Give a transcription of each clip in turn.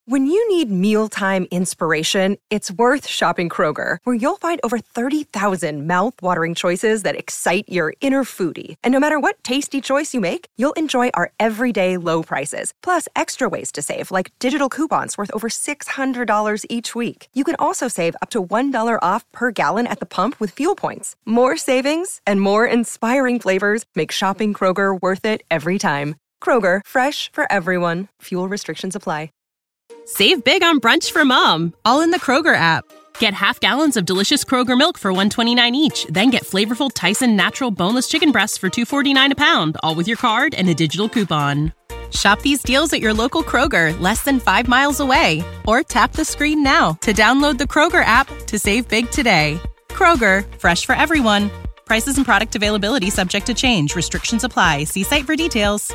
When you need mealtime inspiration, it's worth shopping Kroger, where you'll find over 30,000 mouth-watering choices that excite your inner foodie. And no matter what tasty choice you make, you'll enjoy our everyday low prices, plus extra ways to save, like digital coupons worth over $600 each week. You can also save up to $1 off per gallon at the pump with fuel points. More savings and more inspiring flavors make shopping Kroger worth it every time. Kroger, fresh for everyone. Fuel restrictions apply. Save big on brunch for mom, all in the Kroger app. Get half gallons of delicious Kroger milk for $1.29 each. Then get flavorful Tyson natural boneless chicken breasts for $2.49 a pound, all with your card and a digital coupon. Shop these deals at your local Kroger, less than 5 miles away. Or tap the screen now to download the Kroger app to save big today. Kroger, fresh for everyone. Prices and product availability subject to change. Restrictions apply. See site for details.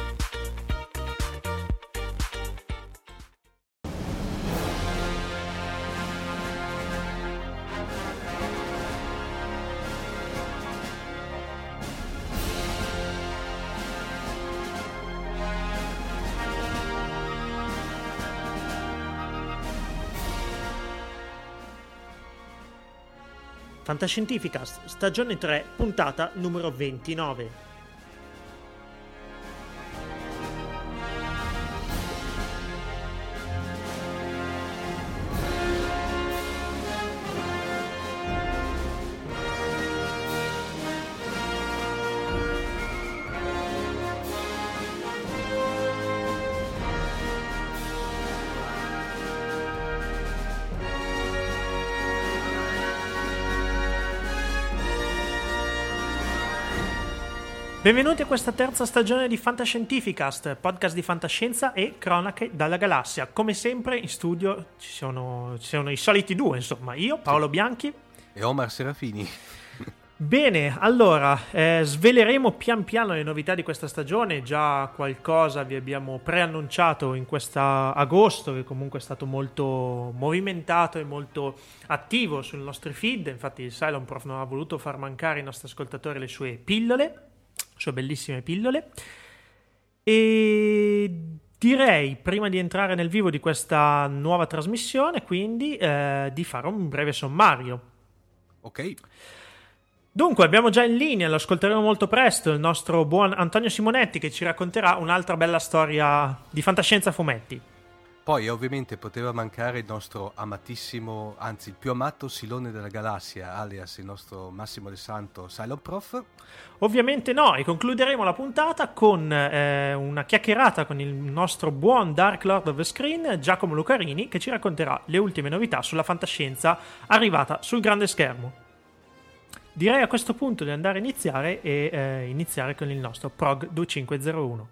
Fantascientificast, stagione 3, puntata numero 29. Benvenuti a questa terza stagione di Fantascientificast, podcast di fantascienza e cronache dalla galassia. Come sempre in studio ci sono i soliti due, insomma, io, Paolo Bianchi e Omar Serafini. Bene, allora, sveleremo pian piano le novità di questa stagione. Già qualcosa vi abbiamo preannunciato in questa agosto, che comunque è stato molto movimentato e molto attivo sui nostri feed. Infatti il Cylon Prof non ha voluto far mancare ai nostri ascoltatori le sue bellissime pillole. E direi, prima di entrare nel vivo di questa nuova trasmissione, quindi di fare un breve sommario. Ok. Dunque, abbiamo già in linea, lo ascolteremo molto presto, il nostro buon Antonio Simonetti, che ci racconterà un'altra bella storia di fantascienza a fumetti. Poi ovviamente poteva mancare il nostro amatissimo, anzi il più amato Silone della Galassia, alias il nostro Massimo De Santo Cylon Prof. Ovviamente no, e concluderemo la puntata con una chiacchierata con il nostro buon Dark Lord of the Screen, Giacomo Lucarini, che ci racconterà le ultime novità sulla fantascienza arrivata sul grande schermo. Direi a questo punto di andare a iniziare e iniziare con il nostro Prog 2501.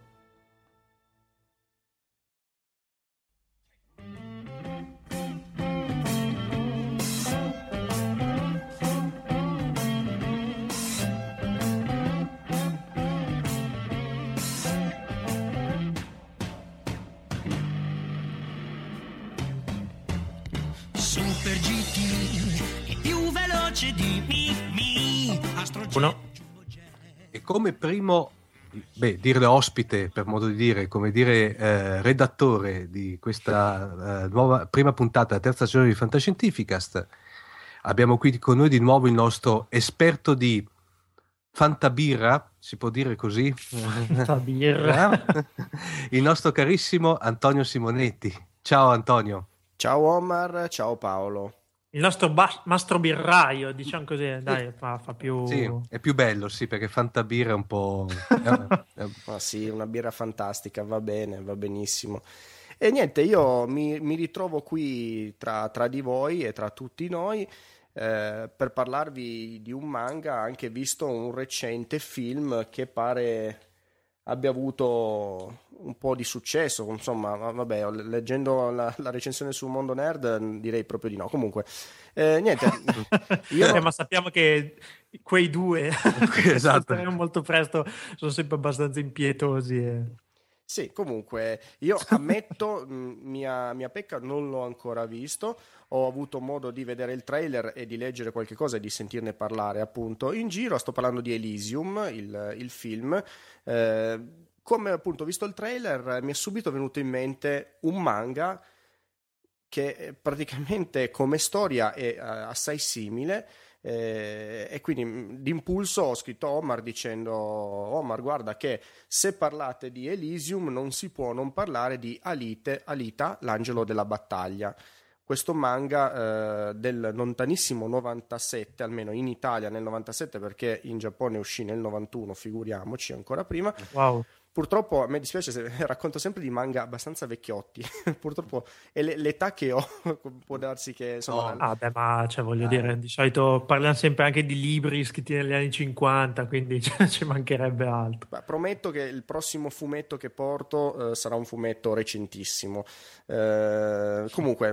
Super GT è più veloce di Uno. E come primo, dire ospite, per modo di dire, come dire redattore di questa nuova prima puntata, terza stagione di Fantascientificast, abbiamo qui con noi di nuovo il nostro esperto di fantabirra, si può dire così? Fantabirra. Il nostro carissimo Antonio Simonetti. Ciao Antonio. Ciao Omar, ciao Paolo. Il nostro mastro birraio, diciamo così, dai, fa più... Sì, è più bello, sì, perché fantabirra è un po'... Ma sì, una birra fantastica, va bene, va benissimo. E niente, io mi ritrovo qui tra di voi e tra tutti noi per parlarvi di un manga, anche visto un recente film che pare abbia avuto un po' di successo, insomma, vabbè, leggendo la recensione sul Mondo Nerd direi proprio di no. Comunque, niente, ma sappiamo che quei due esatto. molto presto sono sempre abbastanza impietosi. Sì, comunque, io ammetto, mia pecca, non l'ho ancora visto, ho avuto modo di vedere il trailer e di leggere qualche cosa e di sentirne parlare appunto in giro. Sto parlando di Elysium, il film. Come appunto ho visto il trailer mi è subito venuto in mente un manga che praticamente come storia è assai simile. E quindi d'impulso ho scritto a Omar dicendo: Omar, guarda che se parlate di Elysium non si può non parlare di Alita, l'angelo della battaglia. Questo manga del lontanissimo 97, almeno in Italia nel 97, perché in Giappone uscì nel 91, figuriamoci, ancora prima. Wow. Purtroppo a me dispiace se racconto sempre di manga abbastanza vecchiotti. Purtroppo è l'età che ho, può darsi che insomma. Ah, beh, ma cioè, voglio dire, di solito parliamo sempre anche di libri scritti negli anni 50, quindi ci mancherebbe altro. Beh, prometto che il prossimo fumetto che porto sarà un fumetto recentissimo. Comunque,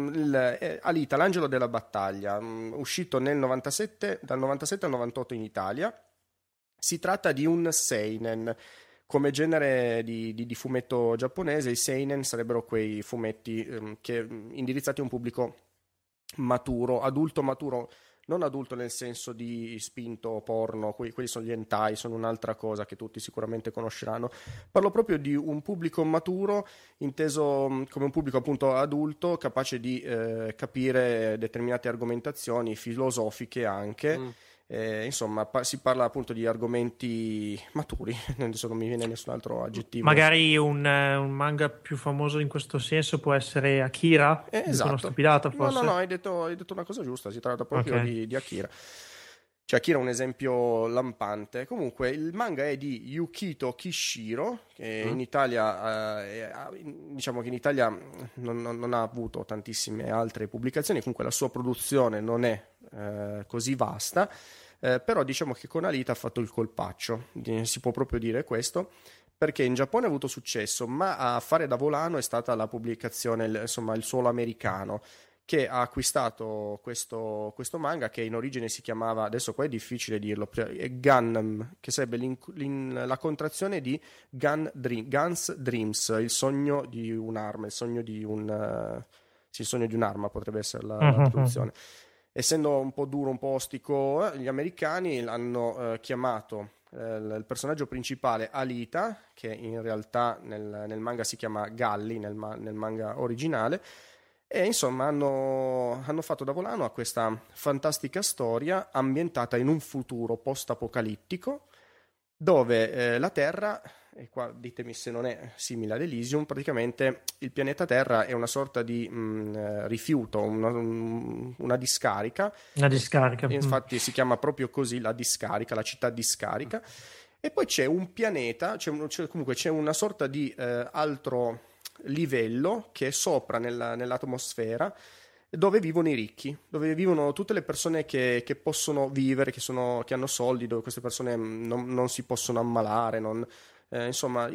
Alita, l'angelo della battaglia, uscito nel 97, dal 97 al 98 in Italia. Si tratta di un seinen. Come genere di fumetto giapponese, i seinen sarebbero quei fumetti che indirizzati a un pubblico maturo, adulto maturo, non adulto nel senso di spinto porno, quelli sono gli hentai, sono un'altra cosa che tutti sicuramente conosceranno. Parlo proprio di un pubblico maturo, inteso come un pubblico appunto adulto, capace di capire determinate argomentazioni filosofiche anche. Insomma, si parla appunto di argomenti maturi, adesso non mi viene nessun altro aggettivo. Magari un manga più famoso in questo senso può essere Akira? Esatto. Sono stupidato forse? No, hai detto una cosa giusta, si tratta proprio di Akira. Cioè Akira è un esempio lampante. Comunque il manga è di Yukito Kishiro, che in Italia diciamo che in Italia non ha avuto tantissime altre pubblicazioni, comunque la sua produzione non è così vasta, però diciamo che con Alita ha fatto il colpaccio, si può proprio dire questo, perché in Giappone ha avuto successo, ma a fare da volano è stata la pubblicazione, insomma il suolo americano, che ha acquistato questo manga, che in origine si chiamava, adesso qua è difficile dirlo, è Gundam, che sarebbe la contrazione di Guns Dreams, il sogno di un'arma, il sogno di un'arma potrebbe essere la traduzione. Essendo un po' duro, un po' ostico, gli americani l'hanno chiamato il personaggio principale Alita, che in realtà nel manga si chiama Galli, nel manga originale. E insomma hanno fatto da volano a questa fantastica storia ambientata in un futuro post-apocalittico dove la Terra, e qua ditemi se non è simile ad Elysium, praticamente il pianeta Terra è una sorta di rifiuto, una discarica. Una discarica. Infatti si chiama proprio così la discarica, la città discarica. E poi c'è un pianeta, comunque c'è una sorta di altro livello che è sopra nell'atmosfera, dove vivono i ricchi, dove vivono tutte le persone che possono vivere, che hanno soldi, dove queste persone non si possono ammalare, insomma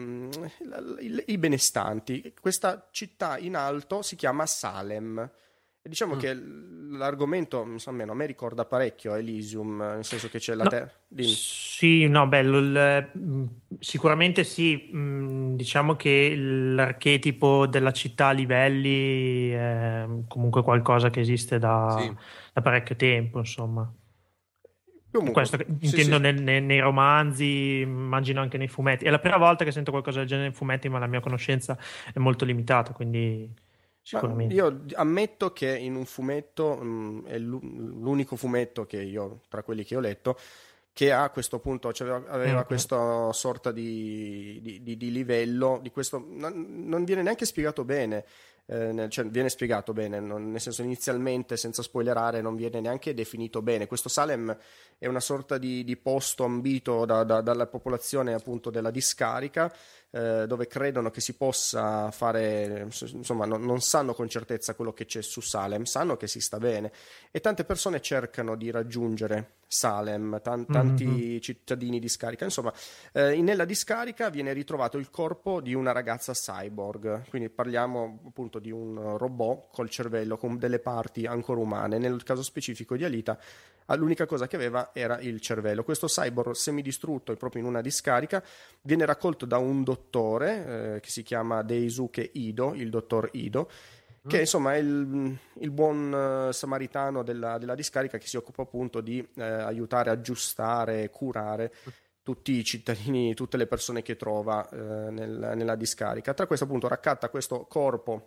i benestanti. Questa città in alto si chiama Salem. E diciamo che l'argomento, almeno a me ricorda parecchio Elysium, nel senso che c'è la Terra. Sì, no, bello. Sicuramente sì. Diciamo che l'archetipo della città a livelli è comunque qualcosa che esiste da parecchio tempo, insomma. Comunque, questo intendo sì. nei romanzi, immagino anche nei fumetti. È la prima volta che sento qualcosa del genere nei fumetti, ma la mia conoscenza è molto limitata, quindi sicuramente. Io ammetto che in un fumetto è l'unico fumetto che io, tra quelli che ho letto, che a questo punto aveva questa sorta di livello, di questo non viene neanche spiegato bene. Cioè viene spiegato bene, nel senso, inizialmente, senza spoilerare, non viene neanche definito bene. Questo Salem è una sorta di posto ambito dalla popolazione appunto della discarica, dove credono che si possa fare, insomma non sanno con certezza quello che c'è su Salem, sanno che si sta bene, e tante persone cercano di raggiungere Salem, tanti cittadini di discarica, insomma. Nella discarica viene ritrovato il corpo di una ragazza cyborg, quindi parliamo appunto di un robot col cervello, con delle parti ancora umane. Nel caso specifico di Alita, l'unica cosa che aveva era il cervello. Questo cyborg semidistrutto e proprio in una discarica viene raccolto da un dottore che si chiama Daisuke Ido, il dottor Ido, che insomma è il buon samaritano della discarica, che si occupa appunto di aiutare, aggiustare, curare tutti i cittadini, tutte le persone che trova nella discarica. Tra questo appunto raccatta questo corpo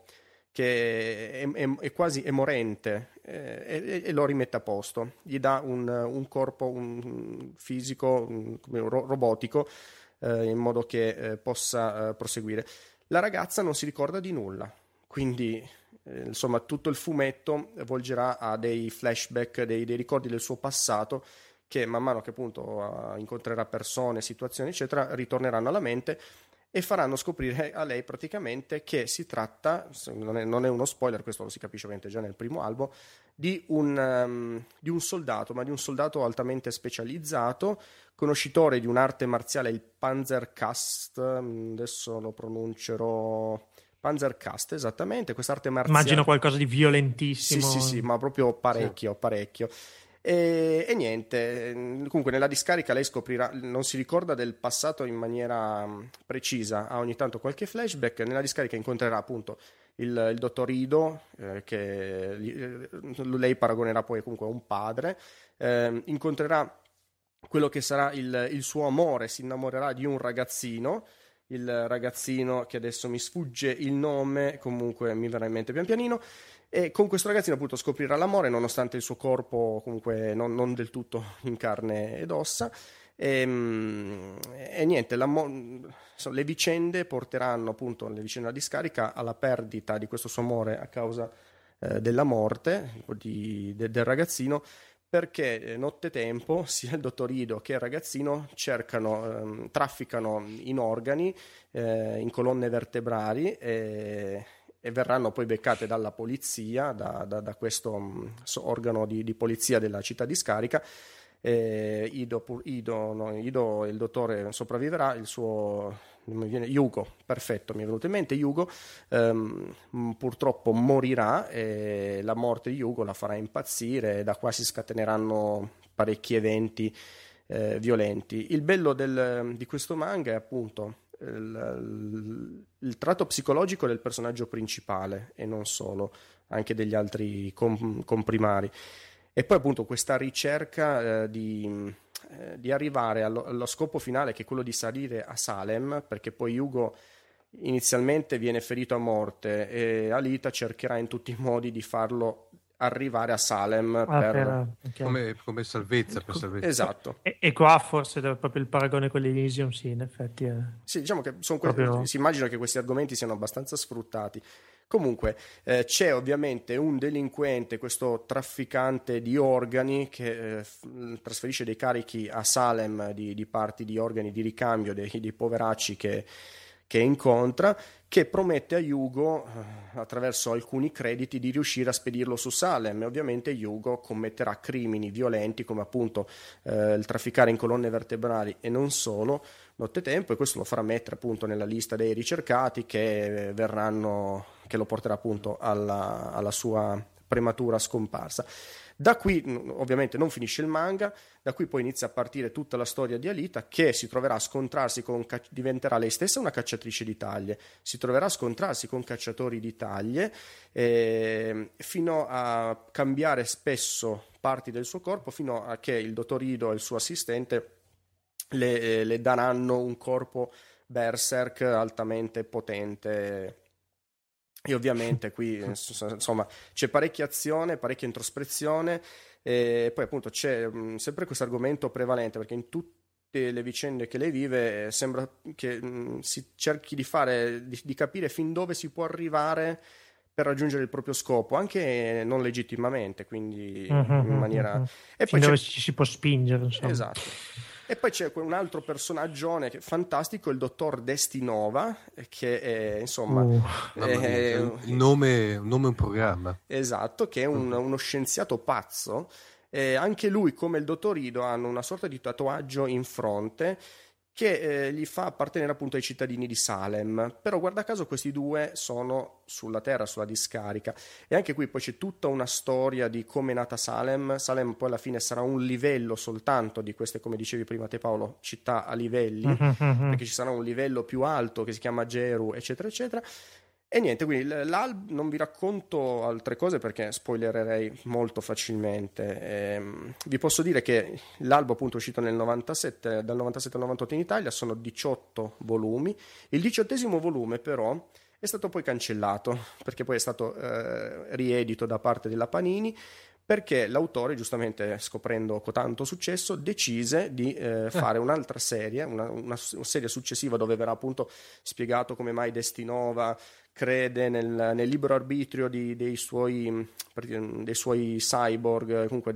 che è quasi morente, e lo rimette a posto, gli dà un corpo, un fisico, robotico, in modo che possa proseguire. La ragazza non si ricorda di nulla, quindi insomma tutto il fumetto volgerà a dei flashback, dei ricordi del suo passato, che man mano che appunto incontrerà persone, situazioni eccetera, ritorneranno alla mente e faranno scoprire a lei praticamente che si tratta, non è uno spoiler, questo lo si capisce ovviamente già nel primo albo, di un soldato, ma di un soldato altamente specializzato, conoscitore di un'arte marziale, il Panzerkast, adesso lo pronuncerò, Panzerkast, esattamente, quest'arte marziale. Immagino qualcosa di violentissimo. Sì, ma proprio parecchio. E niente, comunque nella discarica lei scoprirà, non si ricorda del passato in maniera precisa, ha ogni tanto qualche flashback. Nella discarica incontrerà appunto il dottor Ido, che lei paragonerà poi comunque a un padre, incontrerà quello che sarà il suo amore, si innamorerà di un ragazzino, il ragazzino che adesso mi sfugge il nome, comunque mi verrà in mente pian pianino, e con questo ragazzino appunto scoprirà l'amore nonostante il suo corpo comunque non del tutto in carne ed ossa, e niente, le vicende porteranno appunto, le vicende della discarica, alla perdita di questo suo amore a causa della morte del ragazzino, perché nottetempo sia il dottor Ido che il ragazzino trafficano in organi, in colonne vertebrali, e verranno poi beccate dalla polizia, da questo organo di polizia della città di Scarica. Ido, il dottore sopravviverà, il suo Yugo, perfetto, mi è venuto in mente Yugo, purtroppo morirà, e la morte di Yugo la farà impazzire, e da qua si scateneranno parecchi eventi violenti. Il bello di questo manga è appunto il tratto psicologico del personaggio principale, e non solo, anche degli altri comprimari, e poi appunto questa ricerca di arrivare allo scopo finale, che è quello di salire a Salem, perché poi Yugo inizialmente viene ferito a morte e Alita cercherà in tutti i modi di farlo arrivare a Salem come salvezza, per salvezza. Esatto. E qua forse proprio il paragone con l'Elysium, sì, in effetti sì, diciamo che proprio... si immagina che questi argomenti siano abbastanza sfruttati. Comunque c'è ovviamente un delinquente, questo trafficante di organi, che trasferisce dei carichi a Salem di parti di organi di ricambio dei poveracci che incontra, che promette a Yugo, attraverso alcuni crediti, di riuscire a spedirlo su Salem, e ovviamente Yugo commetterà crimini violenti come appunto il trafficare in colonne vertebrali e non solo, nottetempo, e questo lo farà mettere appunto nella lista dei ricercati che lo porterà appunto alla sua prematura scomparsa. Da qui ovviamente non finisce il manga, da qui poi inizia a partire tutta la storia di Alita, che si troverà a scontrarsi diventerà lei stessa una cacciatrice di taglie, si troverà a scontrarsi con cacciatori di taglie, fino a cambiare spesso parti del suo corpo, fino a che il dottor Ido e il suo assistente le daranno un corpo berserk altamente potente. E ovviamente qui insomma c'è parecchia azione, parecchia introspezione, e poi appunto c'è sempre questo argomento prevalente, perché in tutte le vicende che lei vive sembra che si cerchi di capire fin dove si può arrivare per raggiungere il proprio scopo, anche non legittimamente, quindi in maniera... E fin poi dove ci si può spingere, insomma. Esatto. E poi c'è un altro personaggio fantastico, il dottor Destinova, che è insomma il nome è un programma. Esatto, che è uno scienziato pazzo. Anche lui, come il dottor Ido, hanno una sorta di tatuaggio in fronte che gli fa appartenere appunto ai cittadini di Salem. Però guarda caso questi due sono sulla Terra, sulla discarica, e anche qui poi c'è tutta una storia di come è nata Salem. Salem poi alla fine sarà un livello soltanto di queste, come dicevi prima te Paolo, città a livelli, perché ci sarà un livello più alto che si chiama Geru, eccetera eccetera. E niente, quindi non vi racconto altre cose perché spoilererei molto facilmente. Vi posso dire che l'albo appunto è uscito nel 97, dal 97 al 98 in Italia, sono 18 volumi. Il 18° volume però è stato poi cancellato, perché poi è stato riedito da parte della Panini, perché l'autore, giustamente scoprendo tanto successo, decise di fare un'altra serie, una serie successiva dove verrà appunto spiegato come mai Destinova crede nel libero arbitrio dei suoi cyborg, comunque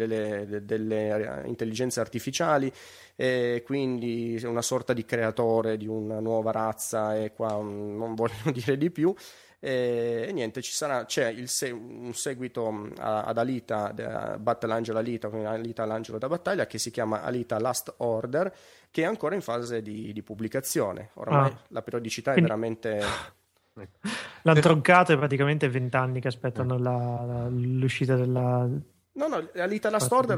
delle intelligenze artificiali, e quindi una sorta di creatore di una nuova razza, e qua non voglio dire di più. E niente, c'è un seguito ad Alita, Battle Angel Alita, quindi Alita l'angelo da battaglia, che si chiama Alita Last Order, che è ancora in fase di pubblicazione. Oramai la periodicità è veramente... L'hanno troncato, e praticamente 20 anni che aspettano l'uscita della... No, Alita Last Order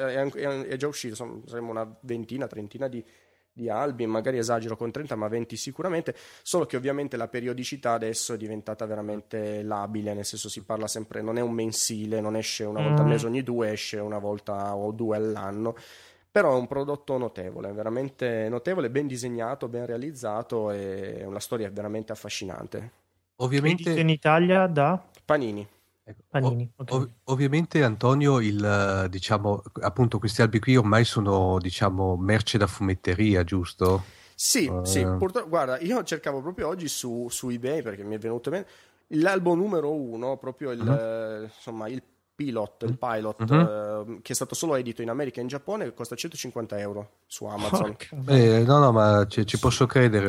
è già uscito, saremo una trentina di albi, magari esagero con 30, ma 20 sicuramente, solo che ovviamente la periodicità adesso è diventata veramente labile, nel senso si parla sempre, non è un mensile, non esce una volta al mese, ogni 2 esce una volta o 2 all'anno, però è un prodotto notevole, veramente notevole, ben disegnato, ben realizzato, e una storia veramente affascinante. Ovviamente in Italia da Panini. Panini, okay. Ovviamente, Antonio, diciamo, appunto, questi albi qui ormai sono, diciamo, merce da fumetteria, giusto? Sì, purtroppo, guarda, io cercavo proprio oggi su eBay, perché mi è venuto bene l'albo numero 1, proprio insomma, il pilot, che è stato solo edito in America e in Giappone, costa 150 euro su Amazon. No, ma ci posso credere,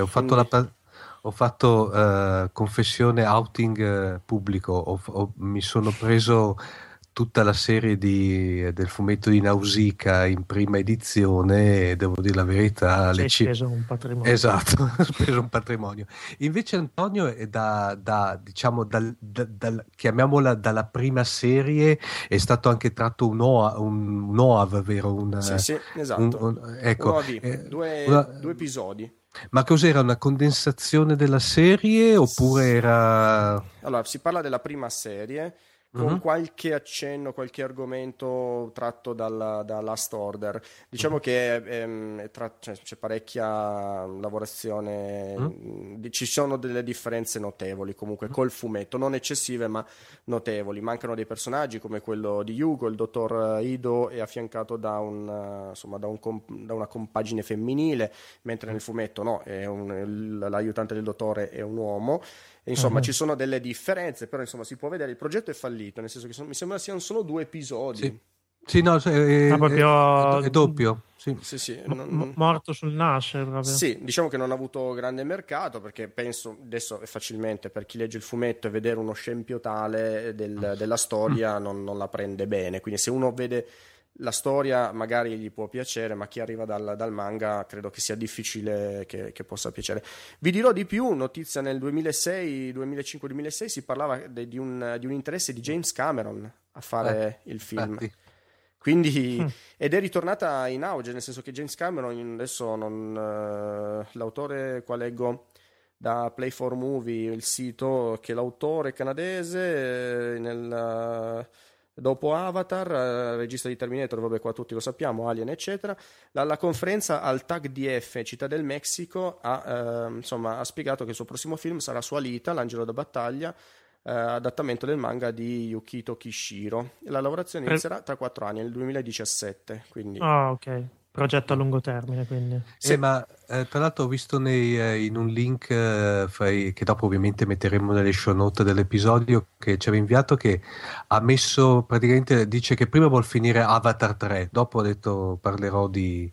ho fatto confessione, outing pubblico, mi sono preso tutta la serie del fumetto di Nausicaa in prima edizione, e devo dire la verità, hai speso un patrimonio. Esatto, ho speso un patrimonio. Invece Antonio è diciamo, chiamiamola dalla prima serie, è stato anche tratto un OAV, vero? Sì, esatto. Ecco, due episodi. Ma cos'era, una condensazione della serie oppure era... Allora, si parla della prima serie con qualche accenno, qualche argomento tratto dalla Last Order. Diciamo che c'è parecchia lavorazione, ci sono delle differenze notevoli comunque col fumetto, non eccessive ma notevoli. Mancano dei personaggi come quello di Hugo, il dottor Ido è affiancato da una compagine femminile, mentre nel fumetto no, l'aiutante del dottore è un uomo. Insomma, ci sono delle differenze, però insomma si può vedere, il progetto è fallito, nel senso che mi sembra siano solo 2 episodi. Sì, no, è doppio. Sì. Morto sul nascere proprio. Sì, diciamo che non ha avuto grande mercato, perché penso adesso è facilmente, per chi legge il fumetto, e vedere uno scempio tale della storia non la prende bene, quindi se uno vede la storia magari gli può piacere, ma chi arriva dal manga credo che sia difficile che possa piacere. Vi dirò di più, notizia: nel 2005-2006 si parlava di un interesse di James Cameron a fare il film. Quindi ed è ritornata in auge, nel senso che James Cameron adesso l'autore, qua leggo da Play for Movie, il sito, che l'autore canadese dopo Avatar, regista di Terminator, vabbè, qua tutti lo sappiamo, Alien eccetera, la conferenza al TAG DF Città del Messico ha spiegato che il suo prossimo film sarà su Alita, l'angelo da battaglia, adattamento del manga di Yukito Kishiro. La lavorazione inizierà tra 4 anni, nel 2017, quindi... ok. Progetto a lungo termine, quindi. Sì, ma tra l'altro ho visto in un link che dopo ovviamente metteremo nelle show note dell'episodio, che ci aveva inviato, che ha messo, praticamente dice che prima vuol finire Avatar 3, dopo ha detto parlerò di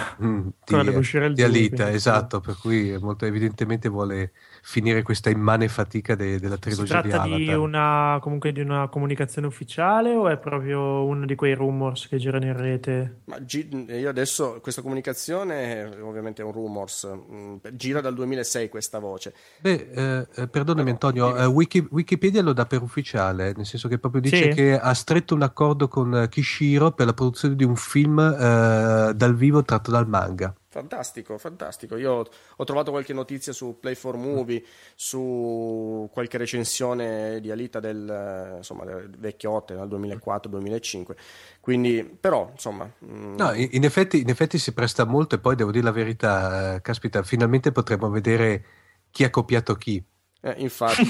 Alita, esatto, per cui molto evidentemente vuole finire questa immane fatica della trilogia di Avatar. Si tratta comunque di una comunicazione ufficiale, o è proprio uno di quei rumors che girano in rete? Ma io adesso, questa comunicazione ovviamente è un rumors, gira dal 2006 questa voce. Perdonami Antonio, Wikipedia lo dà per ufficiale, nel senso che proprio dice che ha stretto un accordo con Kishiro per la produzione di un film dal vivo tratto dal manga. Fantastico. Io ho trovato qualche notizia su Play for Movie, su qualche recensione di Alita del vecchiotte, dal 2004-2005. Quindi, però, insomma... No, in effetti si presta molto, e poi devo dire la verità, caspita, finalmente potremo vedere chi ha copiato chi. Infatti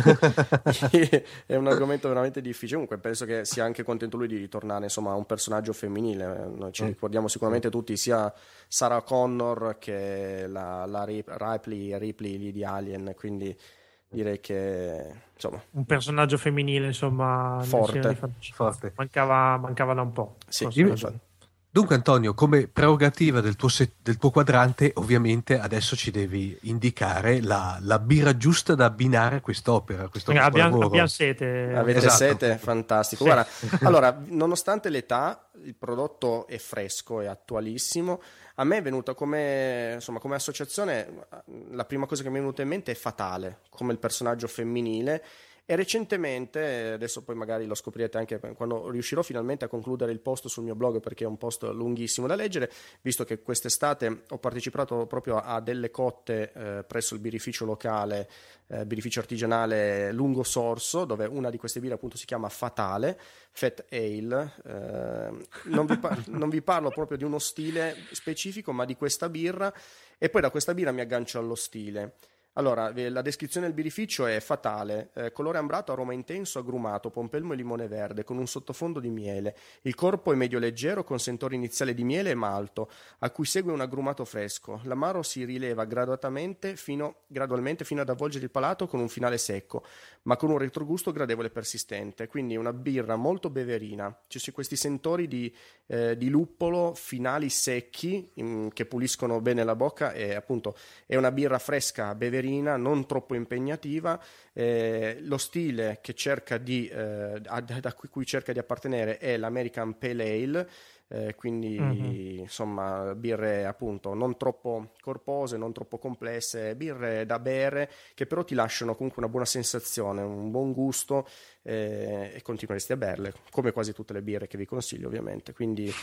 è un argomento veramente difficile. Comunque penso che sia anche contento lui di ritornare, insomma, a un personaggio femminile. Noi ci ricordiamo sicuramente tutti sia Sarah Connor che la Ripley lì di Alien, quindi direi che insomma un personaggio femminile, insomma, forte. mancava da un po'. Sì, dunque Antonio, come prerogativa del tuo quadrante, ovviamente adesso ci devi indicare la birra giusta da abbinare a quest'opera. Abbiamo sete. Avete Esatto. sete? Fantastico. Sì. Guarda, allora, nonostante l'età, il prodotto è fresco, è attualissimo. A me è venuta come associazione, la prima cosa che mi è venuta in mente è Fatale, come il personaggio femminile. E recentemente, adesso poi magari lo scoprirete anche quando riuscirò finalmente a concludere il post sul mio blog, perché è un post lunghissimo da leggere, visto che quest'estate ho partecipato proprio a delle cotte presso il birrificio locale, birrificio artigianale Lungo Sorso, dove una di queste birre appunto si chiama Fatale, Fat Ale. Non vi parlo proprio di uno stile specifico, ma di questa birra, e poi da questa birra mi aggancio allo stile. Allora, la descrizione del birrificio è Fatale, colore ambrato, aroma intenso, agrumato, pompelmo e limone verde, con un sottofondo di miele. Il corpo è medio leggero, con sentore iniziale di miele e malto, a cui segue un agrumato fresco. L'amaro si rileva gradualmente fino ad avvolgere il palato con un finale secco, ma con un retrogusto gradevole e persistente. Quindi una birra molto beverina. Ci sono questi sentori di luppolo finali secchi che puliscono bene la bocca, e appunto è una birra fresca, beverina, non troppo impegnativa. Lo stile che cerca da cui cerca di appartenere è l'American Pale Ale, quindi insomma birre appunto non troppo corpose, non troppo complesse, birre da bere che però ti lasciano comunque una buona sensazione, un buon gusto, e continueresti a berle come quasi tutte le birre che vi consiglio, ovviamente. Quindi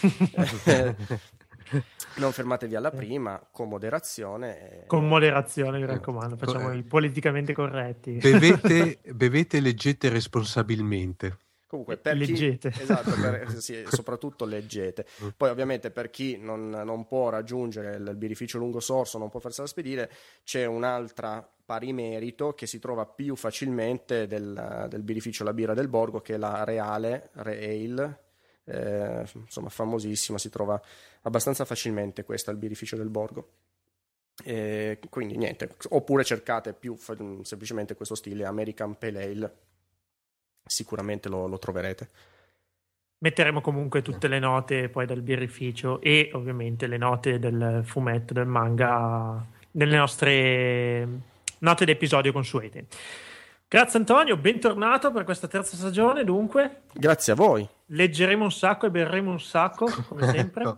non fermatevi alla prima, con moderazione. Con moderazione, mi raccomando, facciamo i politicamente corretti. Bevete, leggete responsabilmente. Comunque, per leggete. chi, esatto, sì, soprattutto leggete. Poi ovviamente per chi non può raggiungere il birrificio Lungo Sorso, non può farsela spedire, c'è un'altra pari merito che si trova più facilmente del birrificio La Birra del Borgo, che è la Reale Ale. Insomma, famosissima, si trova abbastanza facilmente questa al birrificio del Borgo. Quindi niente, oppure cercate più semplicemente questo stile American Pale Ale, sicuramente lo troverete. Metteremo comunque tutte le note poi del birrificio e ovviamente le note del fumetto, del manga, nelle nostre note d'episodio consuete. Grazie Antonio, bentornato per questa terza stagione. Dunque, grazie a voi. Leggeremo un sacco e berremo un sacco, come sempre.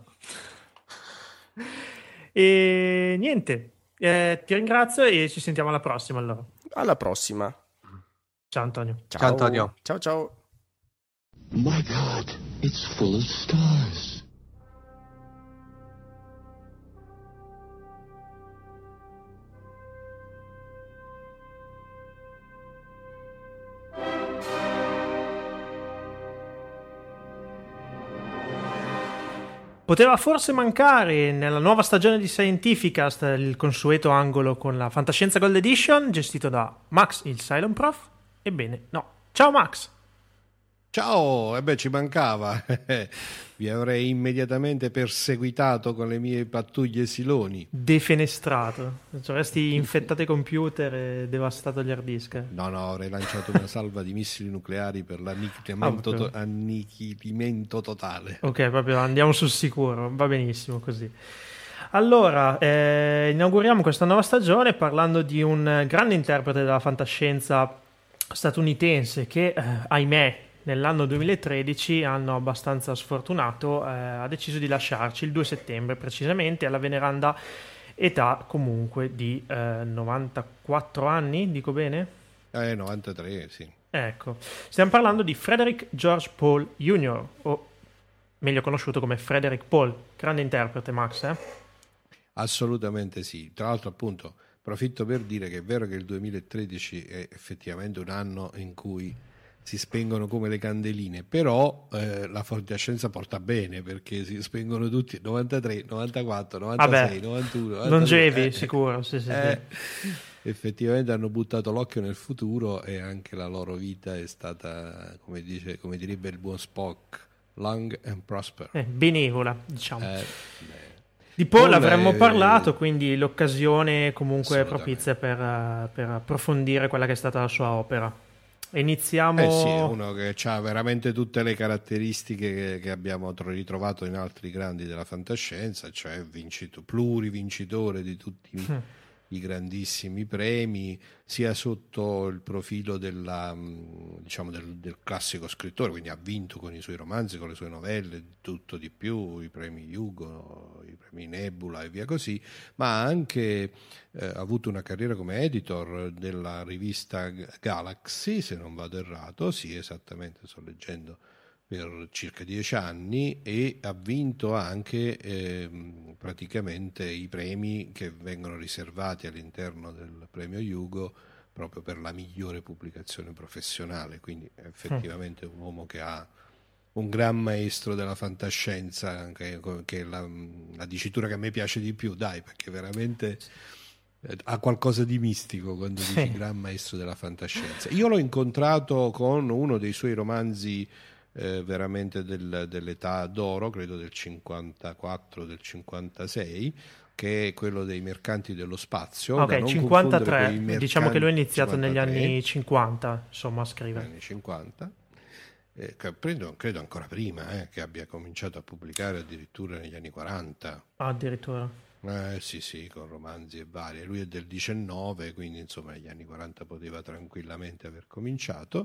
E niente, ti ringrazio e ci sentiamo alla prossima allora. Alla prossima. Ciao Antonio. Ciao Antonio. Ciao ciao. My God, it's full of stars. Poteva forse mancare nella nuova stagione di Scientificast il consueto angolo con la Fantascienza Gold Edition, gestito da Max il Cylon Prof. Ebbene, no. Ciao Max! Ciao, ci mancava. Vi avrei immediatamente perseguitato con le mie pattuglie siloni. Defenestrato. Cioè, avresti infettato i computer e devastato gli hard disk. No, avrei lanciato una salva di missili nucleari per l'annichilimento totale. Ok, proprio andiamo sul sicuro. Va benissimo così. Allora, inauguriamo questa nuova stagione parlando di un grande interprete della fantascienza statunitense che, ahimè, nell'anno 2013, anno abbastanza sfortunato, ha deciso di lasciarci il 2 settembre, precisamente alla veneranda età comunque di 94 anni, dico bene? 93, sì. Ecco, stiamo parlando di Frederick George Paul Jr., o meglio conosciuto come Frederick Paul, grande interprete, Max, Assolutamente sì. Tra l'altro, appunto, approfitto per dire che è vero che il 2013 è effettivamente un anno in cui si spengono come le candeline, però la fantascienza porta bene, perché si spengono tutti 93, 94, 96, 91, 92. Longevi, sicuro, sì. effettivamente hanno buttato l'occhio nel futuro e anche la loro vita è stata, come direbbe il buon Spock, long and prosper. Benevola, diciamo. Di Paul avremmo parlato, quindi l'occasione comunque propizia per approfondire quella che è stata la sua opera. Iniziamo. Sì, è uno che ha veramente tutte le caratteristiche che abbiamo ritrovato in altri grandi della fantascienza, cioè plurivincitore di tutti i grandissimi premi, sia sotto il profilo del classico scrittore, quindi ha vinto con i suoi romanzi, con le sue novelle, tutto di più, i premi Hugo, i premi Nebula e via così, ma ha anche avuto una carriera come editor della rivista Galaxy, se non vado errato, sì, esattamente, sto leggendo, per circa 10 anni, e ha vinto anche praticamente i premi che vengono riservati all'interno del premio Hugo proprio per la migliore pubblicazione professionale, quindi è effettivamente un uomo che ha un gran maestro della fantascienza, che è la dicitura che a me piace di più, dai, perché veramente ha qualcosa di mistico quando dici gran maestro della fantascienza. Io l'ho incontrato con uno dei suoi romanzi veramente dell'età d'oro, credo del 54, del 56, che è quello dei mercanti dello spazio. Ok, 53, diciamo che lui ha iniziato 53, negli anni 50, insomma, a scrivere. Negli anni 50. Credo ancora prima che abbia cominciato a pubblicare addirittura negli anni 40. Addirittura. Sì, con romanzi e varie. Lui è del 19, quindi insomma negli anni 40 poteva tranquillamente aver cominciato.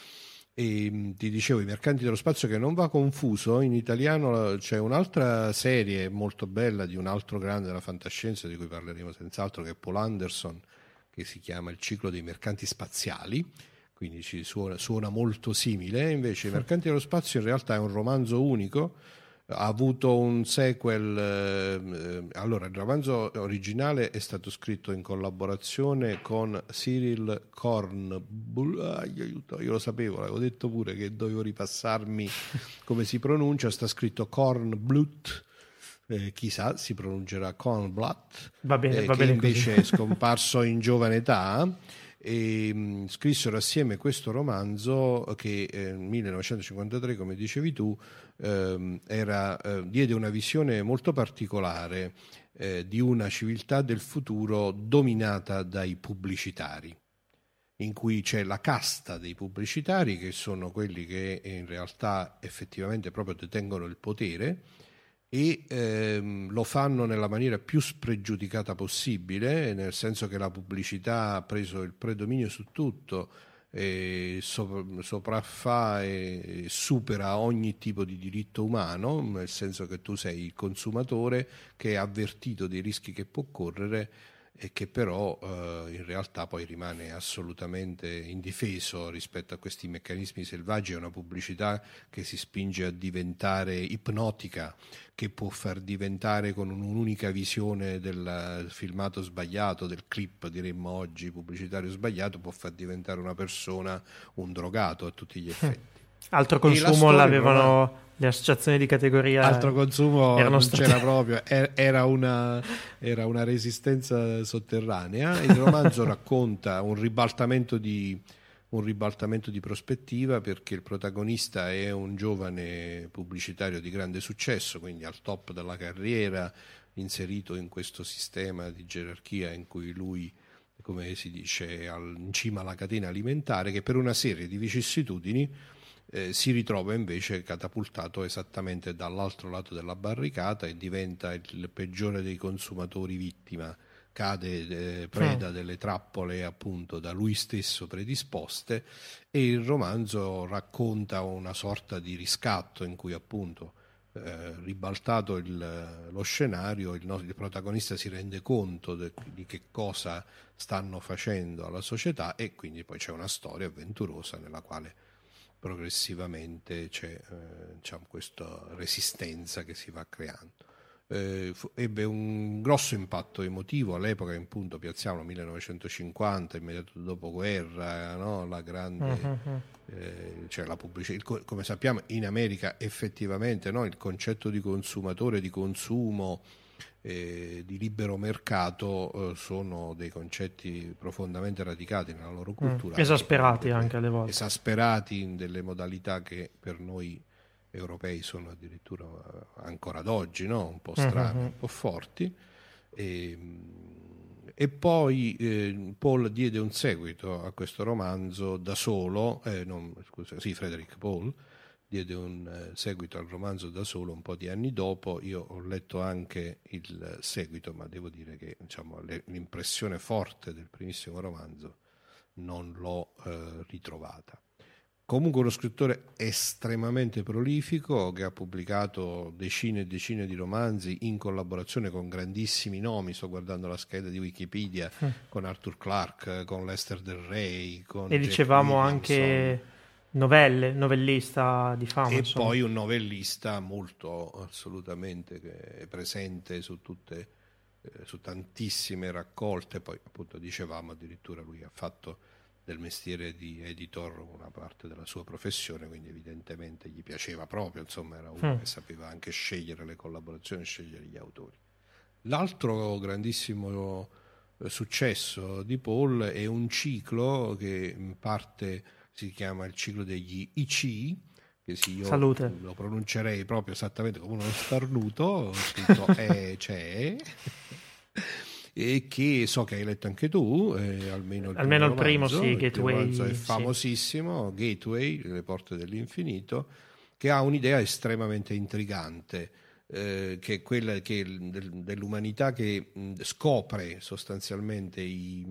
E ti dicevo, i mercanti dello spazio, che non va confuso, in italiano c'è un'altra serie molto bella di un altro grande della fantascienza di cui parleremo senz'altro, che è Paul Anderson, che si chiama Il ciclo dei mercanti spaziali, quindi ci suona molto simile. Invece i mercanti dello spazio in realtà è un romanzo unico, ha avuto un sequel. Allora, il romanzo originale è stato scritto in collaborazione con Cyril Kornbluth. Io lo sapevo, l'avevo detto pure che dovevo ripassarmi come si pronuncia. Sta scritto Kornbluth, chissà, si pronuncerà Kornbluth, va bene che invece così. è scomparso in giovane età. E scrissero assieme questo romanzo che nel 1953, come dicevi tu, diede una visione molto particolare di una civiltà del futuro dominata dai pubblicitari, in cui c'è la casta dei pubblicitari, che sono quelli che in realtà effettivamente proprio detengono il potere, e lo fanno nella maniera più spregiudicata possibile, nel senso che la pubblicità ha preso il predominio su tutto e sopraffa e supera ogni tipo di diritto umano, nel senso che tu sei il consumatore che è avvertito dei rischi che può correre e che però in realtà poi rimane assolutamente indifeso rispetto a questi meccanismi selvaggi. È una pubblicità che si spinge a diventare ipnotica, che può far diventare, con un'unica visione del filmato sbagliato, del clip diremmo oggi pubblicitario sbagliato, può far diventare una persona un drogato a tutti gli effetti. Altro consumo l'avevano le associazioni di categoria. Altro consumo non c'era proprio, era una resistenza sotterranea. Il romanzo racconta un ribaltamento di prospettiva, perché il protagonista è un giovane pubblicitario di grande successo, quindi al top della carriera, inserito in questo sistema di gerarchia in cui lui, come si dice, è in cima alla catena alimentare, che per una serie di vicissitudini si ritrova invece catapultato esattamente dall'altro lato della barricata e diventa il peggiore dei consumatori, vittima, cade preda delle trappole appunto da lui stesso predisposte. E il romanzo racconta una sorta di riscatto in cui appunto ribaltato lo scenario, il protagonista si rende conto di che cosa stanno facendo alla società, e quindi poi c'è una storia avventurosa nella quale progressivamente c'è questa resistenza che si va creando. Ebbe un grosso impatto emotivo all'epoca, appunto piazziamo 1950, immediato dopoguerra, no? La grande cioè la pubblicità, come sappiamo in America effettivamente, no? Il concetto di consumatore, di consumo di libero mercato sono dei concetti profondamente radicati nella loro cultura. Esasperati anche alle volte. Esasperati in delle modalità che per noi europei sono addirittura ancora ad oggi, no? Un po' strane, un po' forti. E poi Paul diede un seguito a questo romanzo da solo, Frederick Paul diede un seguito al romanzo da solo un po' di anni dopo. Io ho letto anche il seguito, ma devo dire che l'impressione forte del primissimo romanzo non l'ho ritrovata. Comunque uno scrittore estremamente prolifico che ha pubblicato decine e decine di romanzi in collaborazione con grandissimi nomi. Sto guardando la scheda di Wikipedia, con Arthur Clarke, con Lester Del Rey, con e Jack dicevamo Williamson. Anche novellista di fama. E insomma. poi un novellista molto assolutamente presente su tantissime raccolte. Poi appunto dicevamo addirittura lui ha fatto del mestiere di editor una parte della sua professione, quindi evidentemente gli piaceva proprio, insomma era uno che sapeva anche scegliere le collaborazioni, scegliere gli autori. L'altro grandissimo successo di Paul è un ciclo che in parte si chiama il ciclo degli IC, che io Salute. Lo pronuncerei proprio esattamente come uno starnuto, ho scritto c'è, e che so che hai letto anche tu, almeno il primo, sì, Gateway. Il romanzo è famosissimo, sì. Gateway, Le porte dell'infinito, che ha un'idea estremamente intrigante, che è quella dell'umanità che scopre sostanzialmente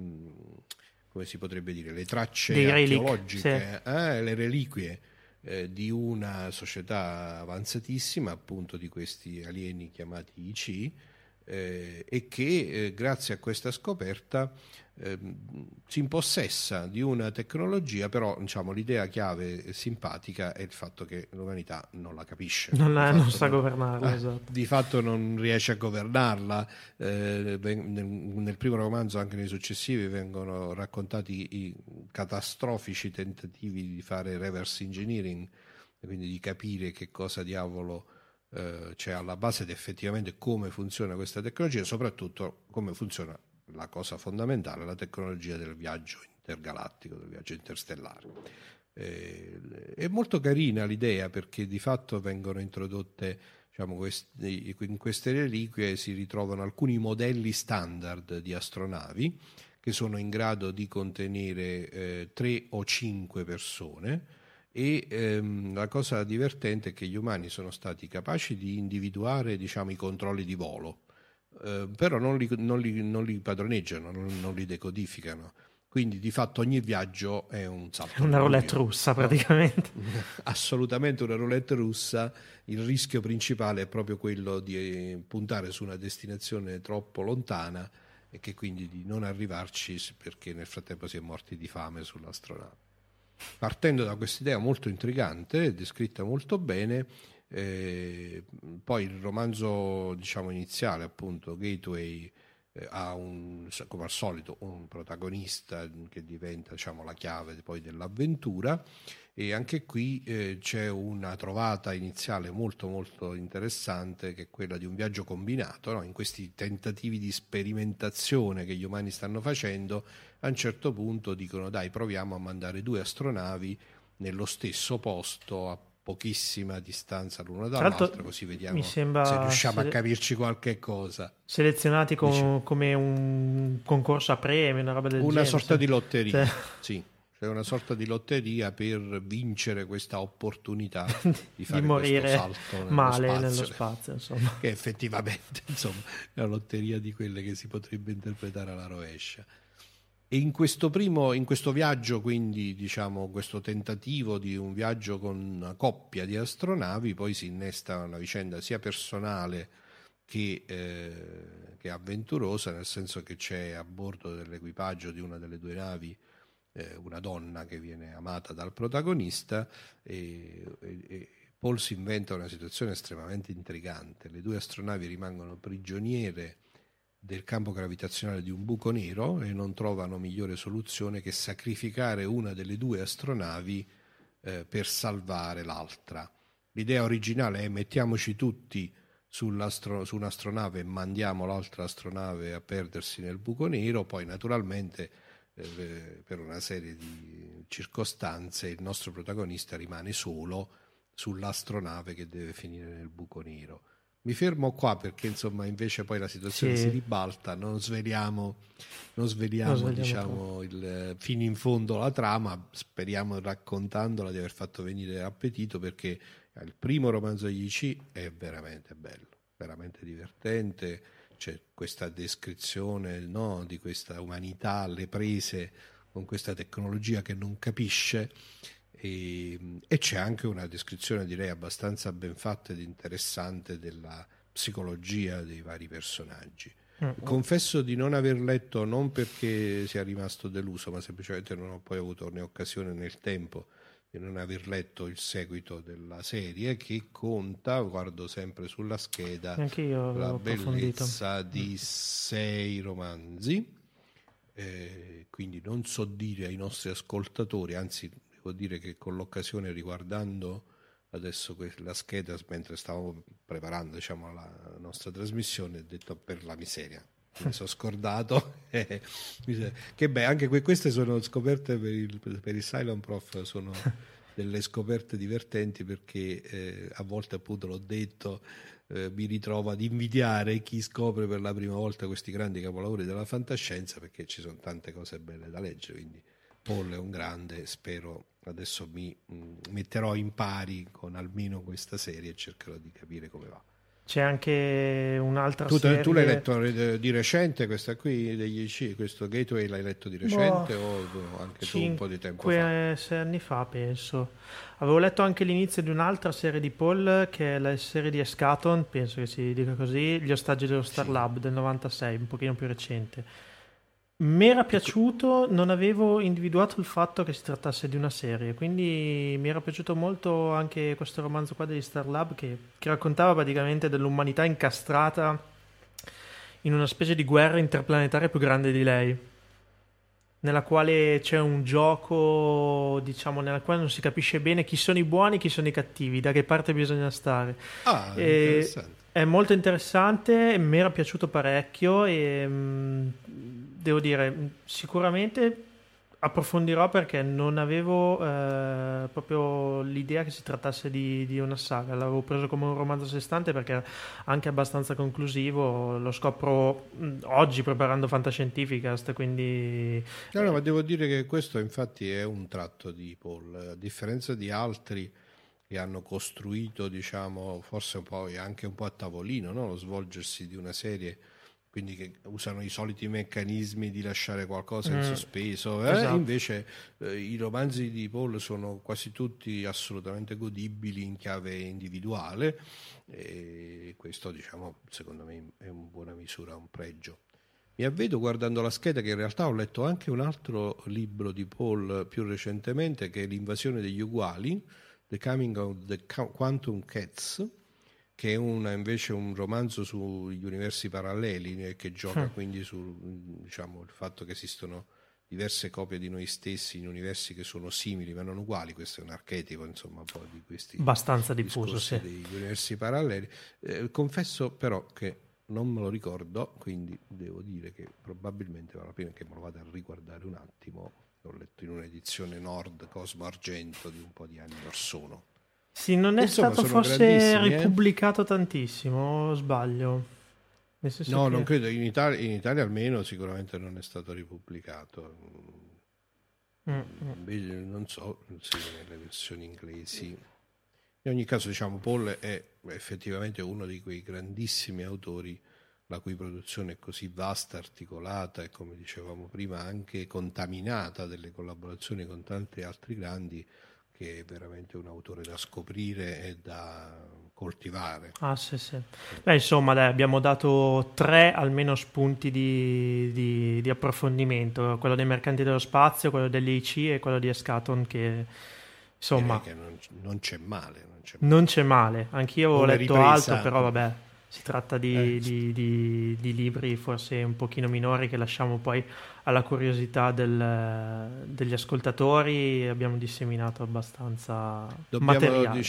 come si potrebbe dire, le tracce archeologiche, sì. Le reliquie di una società avanzatissima, appunto di questi alieni chiamati IC, e che grazie a questa scoperta si impossessa di una tecnologia, però l'idea chiave simpatica è il fatto che l'umanità non la capisce, non sa governarla, esatto. Di fatto non riesce a governarla. Nel primo romanzo, anche nei successivi, vengono raccontati i catastrofici tentativi di fare reverse engineering, quindi di capire che cosa diavolo c'è alla base ed effettivamente come funziona questa tecnologia, e soprattutto come funziona la cosa fondamentale, la tecnologia del viaggio intergalattico, del viaggio interstellare. È molto carina l'idea, perché di fatto vengono introdotte, in queste reliquie si ritrovano alcuni modelli standard di astronavi che sono in grado di contenere 3 o 5 persone. E la cosa divertente è che gli umani sono stati capaci di individuare i controlli di volo, però non li padroneggiano, non li decodificano, quindi di fatto ogni viaggio è un salto, una roulette russa praticamente. Assolutamente una roulette russa. Il rischio principale è proprio quello di puntare su una destinazione troppo lontana e che quindi di non arrivarci, perché nel frattempo si è morti di fame sull'astronave. Partendo da quest'idea molto intrigante, descritta molto bene, poi il romanzo iniziale, appunto Gateway, ha come al solito un protagonista che diventa la chiave poi dell'avventura, e anche qui c'è una trovata iniziale molto molto interessante, che è quella di un viaggio combinato, no? In questi tentativi di sperimentazione che gli umani stanno facendo, a un certo punto dicono dai, proviamo a mandare 2 astronavi nello stesso posto a pochissima distanza l'una dall'altra, così vediamo se riusciamo a capirci qualche cosa. Selezionati come un concorso a premi, una roba del genere. Una sorta di lotteria, sì. C'è una sorta di lotteria per vincere questa opportunità di fare morire questo salto nello spazio, insomma. Che effettivamente è una lotteria di quelle che si potrebbe interpretare alla rovescia. E in questo viaggio, quindi questo tentativo di un viaggio con una coppia di astronavi, poi si innesta una vicenda sia personale che avventurosa, nel senso che c'è a bordo dell'equipaggio di una delle 2 navi una donna che viene amata dal protagonista, e Paul si inventa una situazione estremamente intrigante. Le 2 astronavi rimangono prigioniere del campo gravitazionale di un buco nero e non trovano migliore soluzione che sacrificare una delle 2 astronavi per salvare l'altra. L'idea originale è: mettiamoci tutti su un'astronave e mandiamo l'altra astronave a perdersi nel buco nero. Poi naturalmente per una serie di circostanze il nostro protagonista rimane solo sull'astronave che deve finire nel buco nero. Mi fermo qua perché insomma invece poi la situazione si ribalta, non sveliamo diciamo fino in fondo la trama, speriamo raccontandola di aver fatto venire appetito, perché il primo romanzo degli IC è veramente bello, veramente divertente, c'è questa descrizione, no, di questa umanità alle prese con questa tecnologia che non capisce. E c'è anche una descrizione, direi, abbastanza ben fatta ed interessante della psicologia dei vari personaggi. Confesso di non aver letto, non perché sia rimasto deluso, ma semplicemente non ho poi avuto né occasione né il tempo di non aver letto il seguito della serie, che conta, guardo sempre sulla scheda, la bellezza di 6 romanzi, quindi non so dire ai nostri ascoltatori, anzi devo dire che con l'occasione, riguardando adesso la scheda mentre stavamo preparando, diciamo, la nostra trasmissione, ho detto, per la miseria, mi sono scordato che beh, anche queste sono scoperte per il Silent Prof, sono delle scoperte divertenti, perché a volte, appunto, l'ho detto, mi ritrovo ad invidiare chi scopre per la prima volta questi grandi capolavori della fantascienza, perché ci sono tante cose belle da leggere. Quindi Paul è un grande, spero adesso mi metterò in pari con almeno questa serie e cercherò di capire come va. C'è anche un'altra serie. Tu l'hai letto di recente, questa qui degli IC, questo Gateway l'hai letto di recente o anche tu un po' di tempo fa? 6 anni fa, penso. Avevo letto anche l'inizio di un'altra serie di Paul, che è la serie di Eschaton, penso che si dica così, Gli ostaggi dello Star Lab del 96, un pochino più recente. Mi era piaciuto, non avevo individuato il fatto che si trattasse di una serie, quindi mi era piaciuto molto anche questo romanzo qua degli Star Lab, che raccontava praticamente dell'umanità incastrata in una specie di guerra interplanetaria più grande di lei, nella quale c'è un gioco, diciamo, nella quale non si capisce bene chi sono i buoni e chi sono i cattivi, da che parte bisogna stare. Interessante. È molto interessante, mi era piaciuto parecchio e devo dire, sicuramente approfondirò, perché non avevo proprio l'idea che si trattasse di una saga. L'avevo preso come un romanzo a sé stante, perché è anche abbastanza conclusivo. Lo scopro oggi preparando Fantascientificast, quindi no, ma devo dire che questo infatti è un tratto di Paul, a differenza di altri che hanno costruito, diciamo, forse poi anche un po' a tavolino, no? Lo svolgersi di una serie, quindi che usano i soliti meccanismi di lasciare qualcosa in sospeso. Esatto. Invece i romanzi di Paul sono quasi tutti assolutamente godibili in chiave individuale, e questo, diciamo, secondo me è in buona misura un pregio. Mi avvedo, guardando la scheda, che in realtà ho letto anche un altro libro di Paul più recentemente, che è L'invasione degli uguali, The Coming of the Quantum Cats, che è invece un romanzo sugli universi paralleli, che gioca quindi sul, diciamo, il fatto che esistono diverse copie di noi stessi in universi che sono simili ma non uguali. Questo è un archetipo, insomma, un po' di questi abbastanza diffuso, sì, degli universi paralleli. Confesso però che non me lo ricordo, quindi devo dire che probabilmente vale la pena che me lo vada a riguardare un attimo. L'ho letto in un'edizione Nord Cosmo Argento di un po' di anni or sono. Sì, non è Insomma, stato forse ripubblicato tantissimo, o sbaglio? Nel senso no, che... non credo, in Italia almeno sicuramente non è stato ripubblicato. Invece, non so se nelle versioni inglesi. In ogni caso, diciamo, Paul è effettivamente uno di quei grandissimi autori la cui produzione è così vasta, articolata e, come dicevamo prima, anche contaminata delle collaborazioni con tanti altri grandi, che è veramente un autore da scoprire e da coltivare. Ah, sì, sì. Beh, insomma, dai, abbiamo dato 3 almeno spunti di approfondimento: quello dei Mercanti dello Spazio, quello dell'IC e quello di Eschaton, che insomma che non c'è male. Non c'è male. Anch'io avevo letto altro, però vabbè, si tratta di libri forse un pochino minori, che lasciamo poi alla curiosità degli ascoltatori. Abbiamo disseminato abbastanza materiale.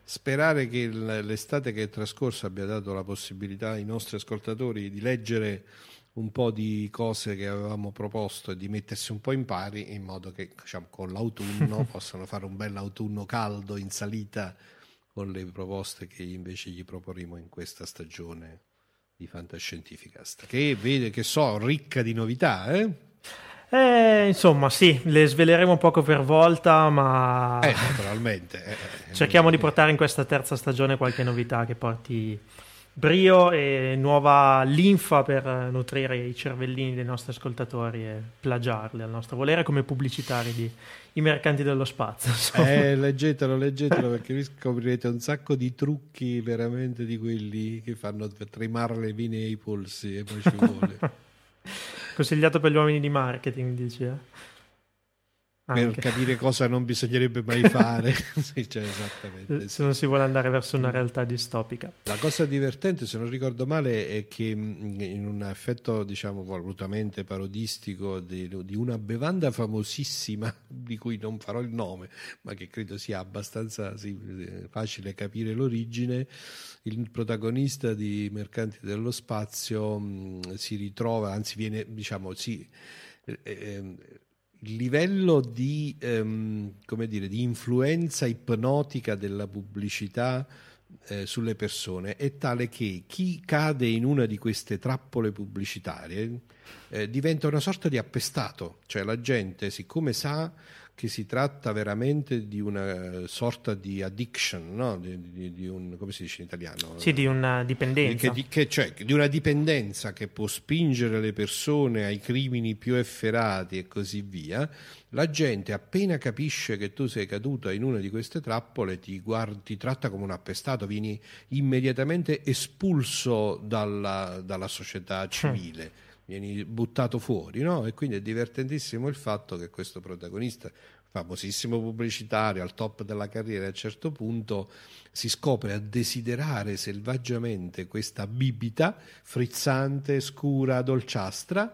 sperare che l'estate che è trascorsa abbia dato la possibilità ai nostri ascoltatori di leggere un po' di cose che avevamo proposto e di mettersi un po' in pari, in modo che, diciamo, con l'autunno possano fare un bel autunno caldo in salita con le proposte che invece gli proporremo in questa stagione di Fantascientificast, che vede, che so, ricca di novità, insomma, sì, le sveleremo poco per volta, ma naturalmente cerchiamo di portare in questa terza stagione qualche novità che porti brio e nuova linfa per nutrire i cervellini dei nostri ascoltatori e plagiarli al nostro volere come pubblicitari di I Mercanti dello Spazio. Leggetelo perché vi scoprirete un sacco di trucchi veramente di quelli che fanno tremare le vene ai polsi e poi ci vuole. Consigliato per gli uomini di marketing, dici, per capire cosa non bisognerebbe mai fare. Sì, cioè, esattamente, se non si vuole andare verso una realtà distopica. La cosa divertente, se non ricordo male, è che in un effetto, diciamo, volutamente parodistico di una bevanda famosissima di cui non farò il nome, ma che credo sia abbastanza facile capire l'origine, il protagonista di Mercanti dello Spazio si ritrova, anzi viene, diciamo, il livello di, come dire, di influenza ipnotica della pubblicità sulle persone è tale che chi cade in una di queste trappole pubblicitarie diventa una sorta di appestato, cioè la gente, siccome sa che si tratta veramente di una sorta di addiction, no? Di un, come si dice in italiano? Sì, di una dipendenza. Cioè, di una dipendenza che può spingere le persone ai crimini più efferati e così via. La gente, appena capisce che tu sei caduta in una di queste trappole, ti tratta come un appestato, vieni immediatamente espulso dalla società civile. Vieni buttato fuori, no? E quindi è divertentissimo il fatto che questo protagonista, famosissimo pubblicitario, al top della carriera, a un certo punto si scopre a desiderare selvaggiamente questa bibita frizzante, scura, dolciastra,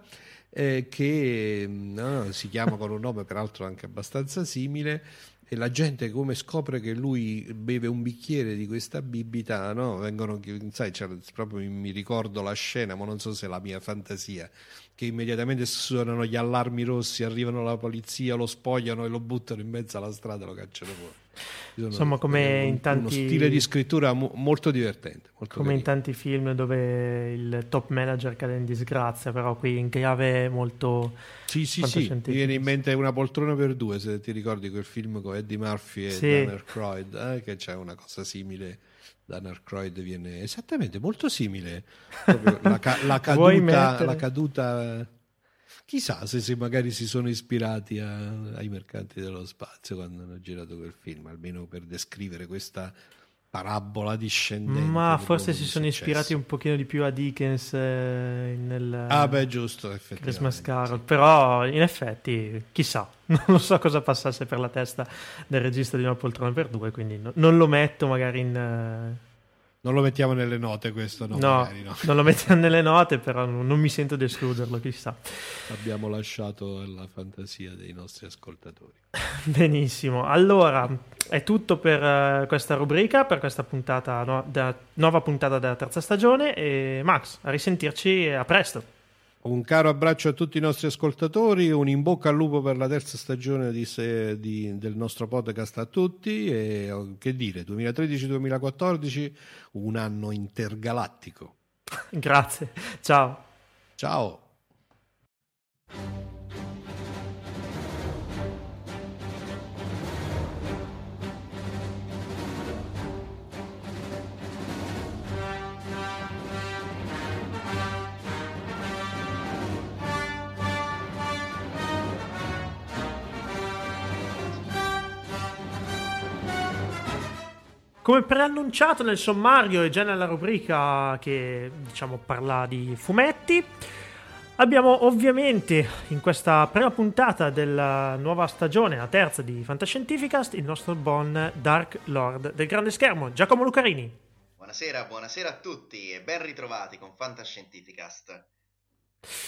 che si chiama con un nome peraltro anche abbastanza simile. E la gente, come scopre che lui beve un bicchiere di questa bibita, no? Vengono, sai, proprio mi ricordo la scena, ma non so se è la mia fantasia, che immediatamente suonano gli allarmi rossi, arrivano la polizia, lo spogliano e lo buttano in mezzo alla strada e lo cacciano fuori. Insomma, come in tanti, uno stile di scrittura molto divertente, molto come carino. in tanti film dove il top manager cade in disgrazia, però qui in chiave molto sì, mi viene in mente Una poltrona per due, se ti ricordi quel film con Eddie Murphy e Dan Aykroyd, che c'è una cosa simile. Dan Aykroyd viene esattamente molto simile, proprio la caduta. Chissà se magari si sono ispirati ai Mercanti dello Spazio quando hanno girato quel film, almeno per descrivere questa parabola discendente. Ma forse si sono ispirati un pochino di più a Dickens nel giusto, effettivamente, Christmas Carol, sì. Però in effetti chissà, non so cosa passasse per la testa del regista di Una poltrona per due, quindi non lo metto magari in... Non lo mettiamo nelle note questo, no? Magari, no. Non lo mettiamo nelle note, però non mi sento di escluderlo, chissà. Abbiamo lasciato alla fantasia dei nostri ascoltatori. Benissimo, allora è tutto per questa rubrica, per questa puntata, nuova puntata della terza stagione, e Max, a risentirci e a presto. Un caro abbraccio a tutti i nostri ascoltatori, un in bocca al lupo per la terza stagione del nostro podcast a tutti, e che dire, 2013-2014, un anno intergalattico. Grazie, ciao. Ciao. Come preannunciato nel sommario e già nella rubrica che, diciamo, parla di fumetti, abbiamo ovviamente in questa prima puntata della nuova stagione, la terza di Fantascientificast, il nostro buon Dark Lord del grande schermo, Giacomo Lucarini. Buonasera a tutti e ben ritrovati con Fantascientificast.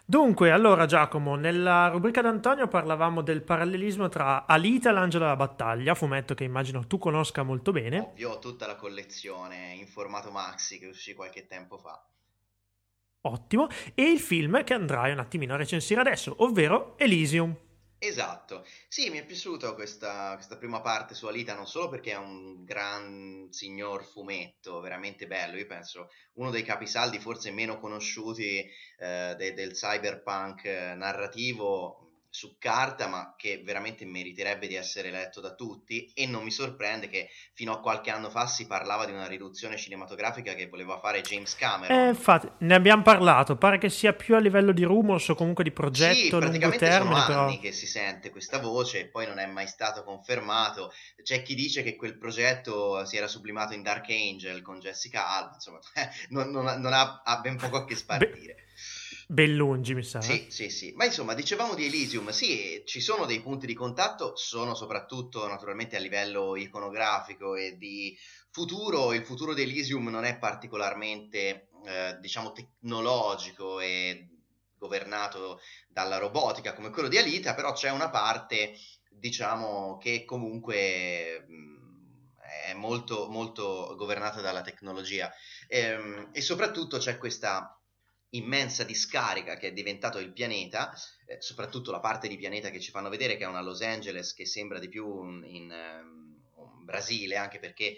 Dunque, allora Giacomo, nella rubrica d'Antonio parlavamo del parallelismo tra Alita e l'Angelo della Battaglia, fumetto che immagino tu conosca molto bene. Ovvio, ho tutta la collezione in formato maxi che uscì qualche tempo fa. Ottimo. E il film che andrai un attimino a recensire adesso, ovvero Elysium. Esatto, sì, mi è piaciuta questa prima parte su Alita, non solo perché è un gran signor fumetto, veramente bello, io penso uno dei capisaldi forse meno conosciuti del cyberpunk narrativo su carta, ma che veramente meriterebbe di essere letto da tutti, e non mi sorprende che fino a qualche anno fa si parlava di una riduzione cinematografica che voleva fare James Cameron. Infatti, ne abbiamo parlato, pare che sia più a livello di rumors o comunque di Sì, progetto a lungo praticamente termine, sono però... anni che si sente questa voce e poi non è mai stato confermato. C'è chi dice che quel progetto si era sublimato in Dark Angel con Jessica Alba, insomma, ha ben poco a che spartire. Ben lungi, mi sa. Sì, sì, sì. Ma insomma, dicevamo di Elysium, sì, ci sono dei punti di contatto, sono soprattutto naturalmente a livello iconografico e di futuro. Il futuro di Elysium non è particolarmente, diciamo, tecnologico e governato dalla robotica come quello di Alita, però c'è una parte, diciamo, che comunque è molto, molto governata dalla tecnologia. E soprattutto c'è questa immensa discarica che è diventato il pianeta, soprattutto la parte di pianeta che ci fanno vedere, che è una Los Angeles che sembra di più in Brasile, anche perché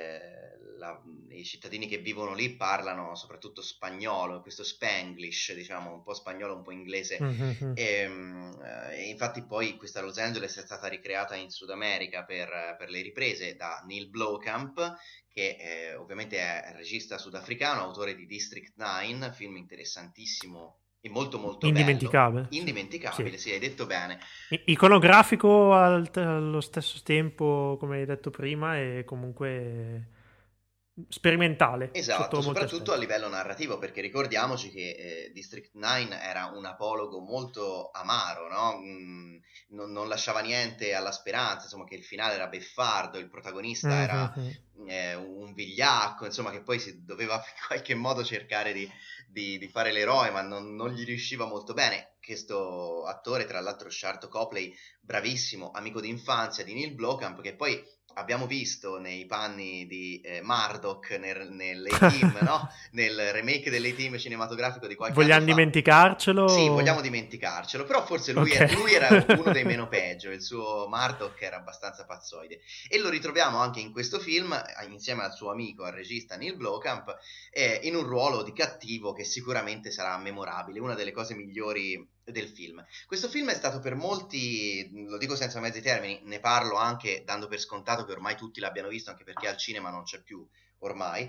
i cittadini che vivono lì parlano soprattutto spagnolo, questo Spanglish, diciamo, un po' spagnolo, un po' inglese. Mhm. E infatti poi questa Los Angeles è stata ricreata in Sud America per le riprese da Neil Blomkamp, che ovviamente è regista sudafricano, autore di District 9, film interessantissimo e molto molto Indimenticabile. bello. Indimenticabile, sì, hai detto bene. Iconografico allo stesso tempo, come hai detto prima, e comunque sperimentale sotto Esatto, molti soprattutto a aspetti. livello narrativo, perché ricordiamoci che District 9 era un apologo molto amaro, no? Non lasciava niente alla speranza, insomma, che il finale era beffardo, il protagonista era un vigliacco, insomma, che poi si doveva in qualche modo cercare di fare l'eroe, ma non gli riusciva molto bene. Questo attore, tra l'altro, Sharlto Copley, bravissimo, amico d'infanzia di Neil Blomkamp, che poi abbiamo visto nei panni di Murdoch nell'A-Team, no? Nel remake dell'A-Team cinematografico di qualche Vogliamo anno fa. dimenticarcelo? Sì, vogliamo dimenticarcelo, però forse lui, Ok. lui era uno dei meno peggio, il suo Murdoch era abbastanza pazzoide. E lo ritroviamo anche in questo film, insieme al suo amico, al regista Neil Blomkamp, in un ruolo di cattivo che sicuramente sarà memorabile, una delle cose migliori del film. Questo film è stato per molti, lo dico senza mezzi termini, ne parlo anche dando per scontato che ormai tutti l'abbiano visto, anche perché al cinema non c'è più ormai.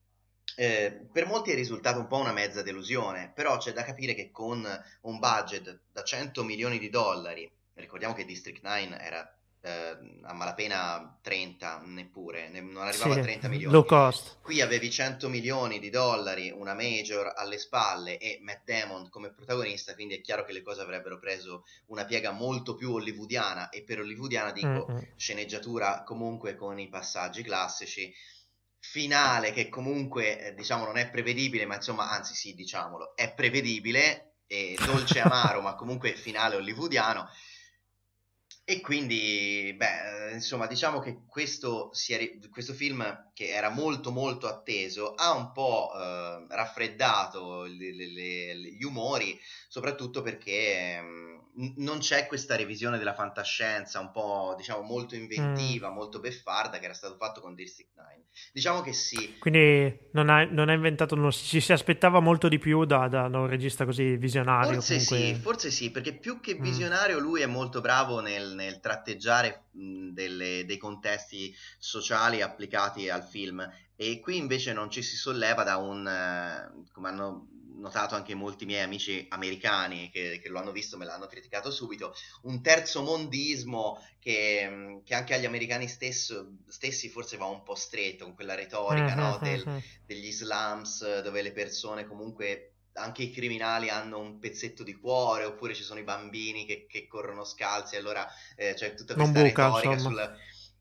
Per molti è risultato un po' una mezza delusione, però c'è da capire che con un budget da 100 milioni di dollari, ricordiamo che District 9 era a malapena 30, neppure, non arrivava a 30 milioni. Low cost. Qui avevi 100 milioni di dollari, una major alle spalle e Matt Damon come protagonista, quindi è chiaro che le cose avrebbero preso una piega molto più hollywoodiana, e per hollywoodiana dico sceneggiatura comunque con i passaggi classici, finale che comunque diciamo non è prevedibile, ma insomma, anzi sì, diciamolo, è prevedibile e dolce amaro, ma comunque finale hollywoodiano. E quindi, beh, insomma, diciamo che questo film, che era molto molto atteso, ha un po' raffreddato gli umori, soprattutto perché non c'è questa revisione della fantascienza un po', diciamo, molto inventiva, molto beffarda, che era stato fatto con District 9. Diciamo che sì. Quindi non ha inventato, ci si aspettava molto di più da un regista così visionario. Forse sì, perché più che visionario lui è molto bravo nel tratteggiare dei contesti sociali applicati al film, e qui invece non ci si solleva da come hanno notato anche molti miei amici americani che lo hanno visto, me l'hanno criticato subito, un terzo mondismo che anche agli americani stessi forse va un po' stretto, con quella retorica, no? Degli slums dove le persone comunque, anche i criminali, hanno un pezzetto di cuore, oppure ci sono i bambini che corrono scalzi, allora c'è tutta questa retorica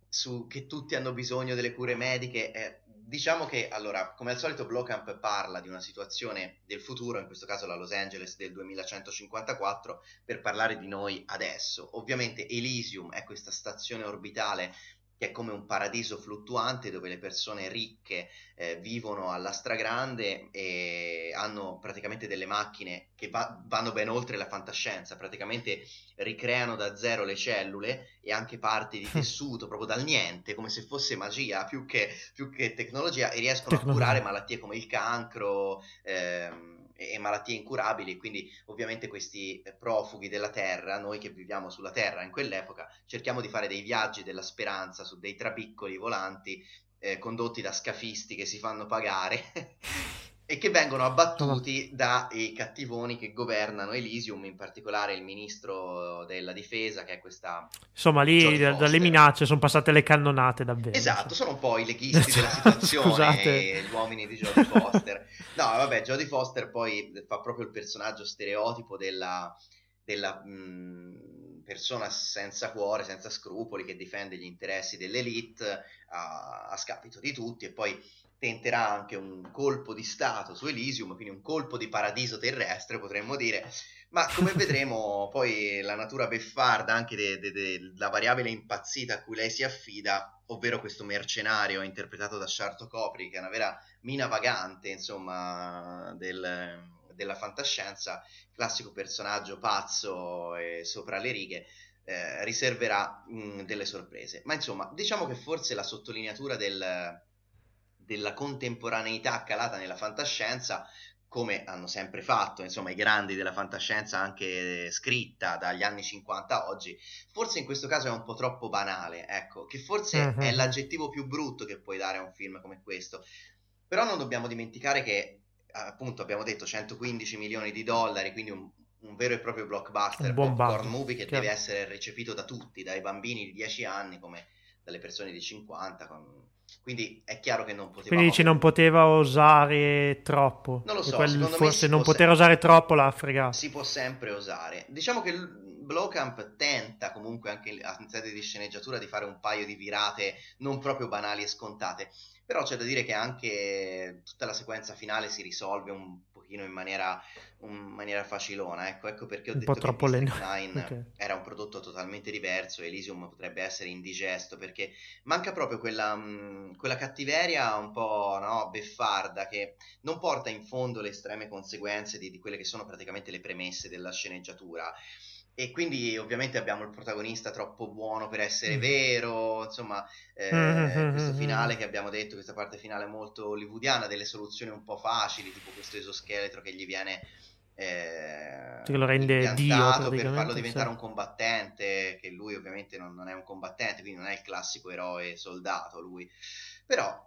che tutti hanno bisogno delle cure mediche. Diciamo che, allora, come al solito Blomkamp parla di una situazione del futuro, in questo caso la Los Angeles del 2154, per parlare di noi adesso. Ovviamente Elysium è questa stazione orbitale che è come un paradiso fluttuante dove le persone ricche vivono alla stragrande e hanno praticamente delle macchine che vanno ben oltre la fantascienza, praticamente ricreano da zero le cellule e anche parti di tessuto proprio dal niente, come se fosse magia più che tecnologia, e riescono a curare malattie come il cancro e malattie incurabili. Quindi ovviamente questi profughi della Terra, noi che viviamo sulla Terra in quell'epoca, cerchiamo di fare dei viaggi della speranza su dei trabiccoli volanti condotti da scafisti che si fanno pagare e che vengono abbattuti dai cattivoni che governano Elysium, in particolare il ministro della difesa, che è questa... Insomma, lì dalle minacce sono passate le cannonate davvero. Esatto, sono un po' i leghisti della situazione, gli uomini di Jodie Foster. No, vabbè, Jodie Foster poi fa proprio il personaggio stereotipo della persona senza cuore, senza scrupoli, che difende gli interessi dell'elite a scapito di tutti, e poi tenterà anche un colpo di stato su Elysium, quindi un colpo di paradiso terrestre, potremmo dire, ma come vedremo poi la natura beffarda anche della variabile impazzita a cui lei si affida, ovvero questo mercenario interpretato da Sharlto Copley, che è una vera mina vagante, insomma, della fantascienza, classico personaggio pazzo e sopra le righe, riserverà delle sorprese. Ma insomma, diciamo che forse la sottolineatura della contemporaneità calata nella fantascienza, come hanno sempre fatto, insomma, i grandi della fantascienza, anche scritta dagli anni 50 a oggi, forse in questo caso è un po' troppo banale, ecco, che forse è l'aggettivo più brutto che puoi dare a un film come questo. Però non dobbiamo dimenticare che, appunto, abbiamo detto 115 milioni di dollari, quindi un vero e proprio blockbuster, popcorn movie che deve essere recepito da tutti, dai bambini di 10 anni come dalle persone di 50, quindi è chiaro che non poteva... Quindi non poteva osare troppo. Non lo so, forse non poter osare troppo l'ha fregato. Si può sempre osare. Diciamo che Blomkamp tenta comunque anche in sede di sceneggiatura di fare un paio di virate non proprio banali e scontate, però c'è da dire che anche tutta la sequenza finale si risolve un pochino in maniera facilona, ecco perché ho detto che District 9 era un prodotto totalmente diverso, Elysium potrebbe essere indigesto, perché manca proprio quella cattiveria un po', no, beffarda, che non porta in fondo le estreme conseguenze di quelle che sono praticamente le premesse della sceneggiatura. E quindi ovviamente abbiamo il protagonista troppo buono per essere vero, insomma, questo finale che abbiamo detto, questa parte finale molto hollywoodiana, delle soluzioni un po' facili, tipo questo esoscheletro che gli viene che lo rende Dio per farlo diventare un combattente, che lui ovviamente non è un combattente, quindi non è il classico eroe soldato lui. Però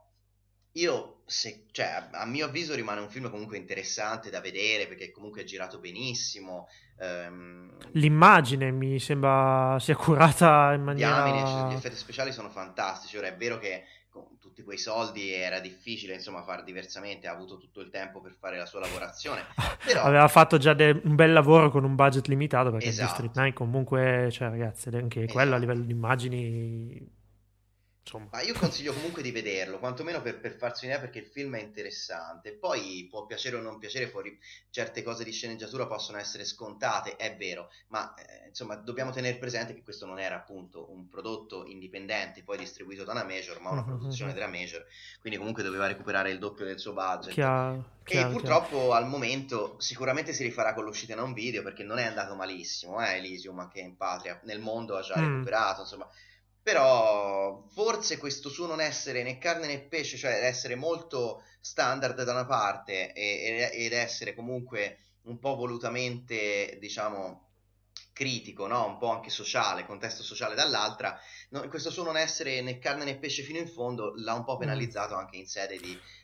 a mio avviso rimane un film comunque interessante da vedere, perché comunque è girato benissimo. L'immagine mi sembra sia curata in maniera... Gli effetti speciali sono fantastici. Ora è vero che con tutti quei soldi era difficile, insomma, far diversamente, ha avuto tutto il tempo per fare la sua lavorazione, però... aveva fatto già un bel lavoro con un budget limitato, perché District 9 comunque, cioè ragazzi, anche quello a livello di immagini... Ma io consiglio comunque di vederlo, quantomeno per farsi un'idea, perché il film è interessante. Poi può piacere o non piacere, certe cose di sceneggiatura possono essere scontate, è vero, ma insomma dobbiamo tenere presente che questo non era appunto un prodotto indipendente poi distribuito da una major, ma una produzione della major, quindi comunque doveva recuperare il doppio del suo budget. E purtroppo al momento sicuramente si rifarà con l'uscita in un video, perché non è andato malissimo, Elysium, anche in patria, nel mondo ha già recuperato, insomma. Però forse questo suo non essere né carne né pesce, cioè essere molto standard da una parte ed essere comunque un po' volutamente, diciamo, critico, no? Un po' anche sociale, contesto sociale dall'altra, no, questo suo non essere né carne né pesce fino in fondo l'ha un po' penalizzato anche in sede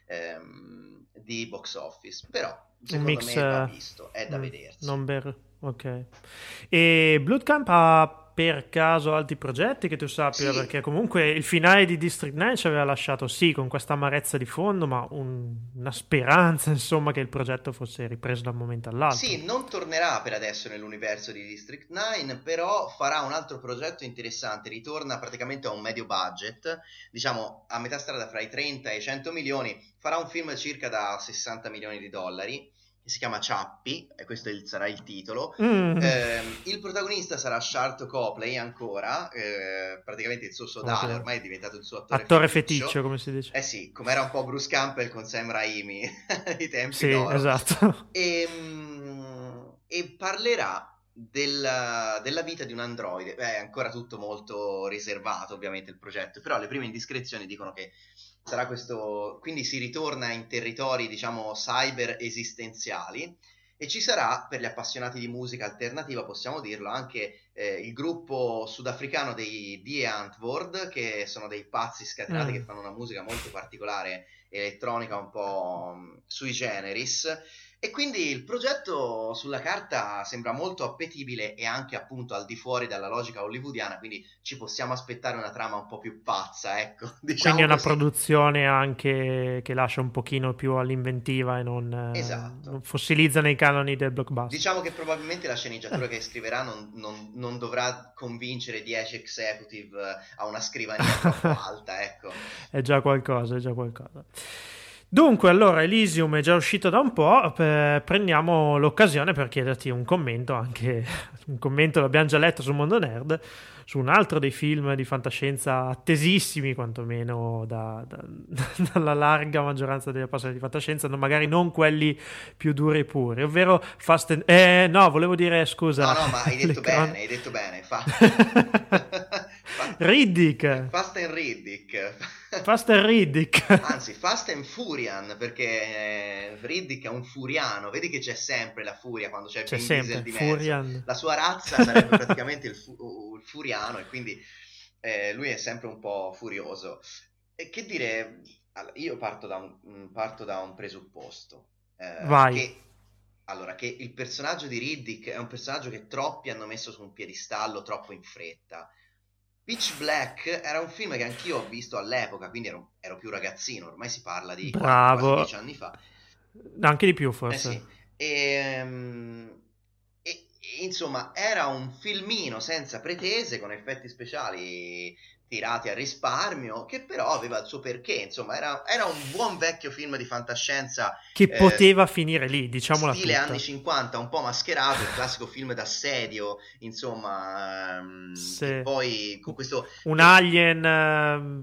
di box office. Però secondo me va visto, è da vedersi. Non vero, ok. E Blomkamp ha per caso altri progetti che tu sappia? Sì. Perché comunque il finale di District 9 ci aveva lasciato sì con questa amarezza di fondo, ma una speranza insomma che il progetto fosse ripreso da un momento all'altro. Sì, non tornerà per adesso nell'universo di District 9, però farà un altro progetto interessante, ritorna praticamente a un medio budget, diciamo a metà strada fra i 30 e i 100 milioni, farà un film circa da 60 milioni di dollari, che si chiama Ciappi, e questo sarà il titolo. Il protagonista sarà Sharlto Copley ancora, praticamente il suo sodale, ormai è diventato il suo attore feticcio, come si dice. Eh sì, come era un po' Bruce Campbell con Sam Raimi ai tempi sì, d'oro. Esatto. E parlerà della vita di un androide. È ancora tutto molto riservato ovviamente il progetto, però le prime indiscrezioni dicono che sarà questo, quindi si ritorna in territori diciamo cyber esistenziali, e ci sarà, per gli appassionati di musica alternativa possiamo dirlo, anche il gruppo sudafricano dei Die Antwoord, che sono dei pazzi scatenati che fanno una musica molto particolare, elettronica un po' sui generis. E quindi il progetto sulla carta sembra molto appetibile e anche appunto al di fuori dalla logica hollywoodiana, quindi ci possiamo aspettare una trama un po' più pazza, ecco. Diciamo quindi è una così. Produzione anche che lascia un pochino più all'inventiva e non fossilizza nei canoni del blockbuster. Diciamo che probabilmente la sceneggiatura che scriverà non dovrà convincere 10 executive a una scrivania troppo alta, ecco. È già qualcosa. Dunque, allora, Elysium è già uscito da un po', prendiamo l'occasione per chiederti un commento, anche un commento l'abbiamo già letto su Mondo Nerd, su un altro dei film di fantascienza attesissimi, quantomeno dalla larga maggioranza degli appassionati di fantascienza, magari non quelli più duri e puri, ovvero Fast and... no, volevo dire, scusa... No, ma hai detto bene, Riddick! Fast and Riddick. Fast and Riddick. Anzi, Fast and Furian, perché Riddick è un furiano, vedi che c'è sempre la furia quando c'è Vin Diesel di mezzo. Furian. La sua razza sarebbe praticamente il furiano, e quindi lui è sempre un po' furioso. E che dire, io parto da un presupposto. Vai. Che il personaggio di Riddick è un personaggio che troppi hanno messo su un piedistallo troppo in fretta. Pitch Black era un film che anch'io ho visto all'epoca, quindi ero più ragazzino, ormai si parla di quasi 10 anni fa. Anche di più forse. Sì. E insomma era un filmino senza pretese, con effetti speciali tirati a risparmio, che però aveva il suo perché, insomma era un buon vecchio film di fantascienza che poteva finire lì, diciamola stile tutta. anni 50, un po' mascherato, il classico film d'assedio, insomma, sì. Poi con questo un alien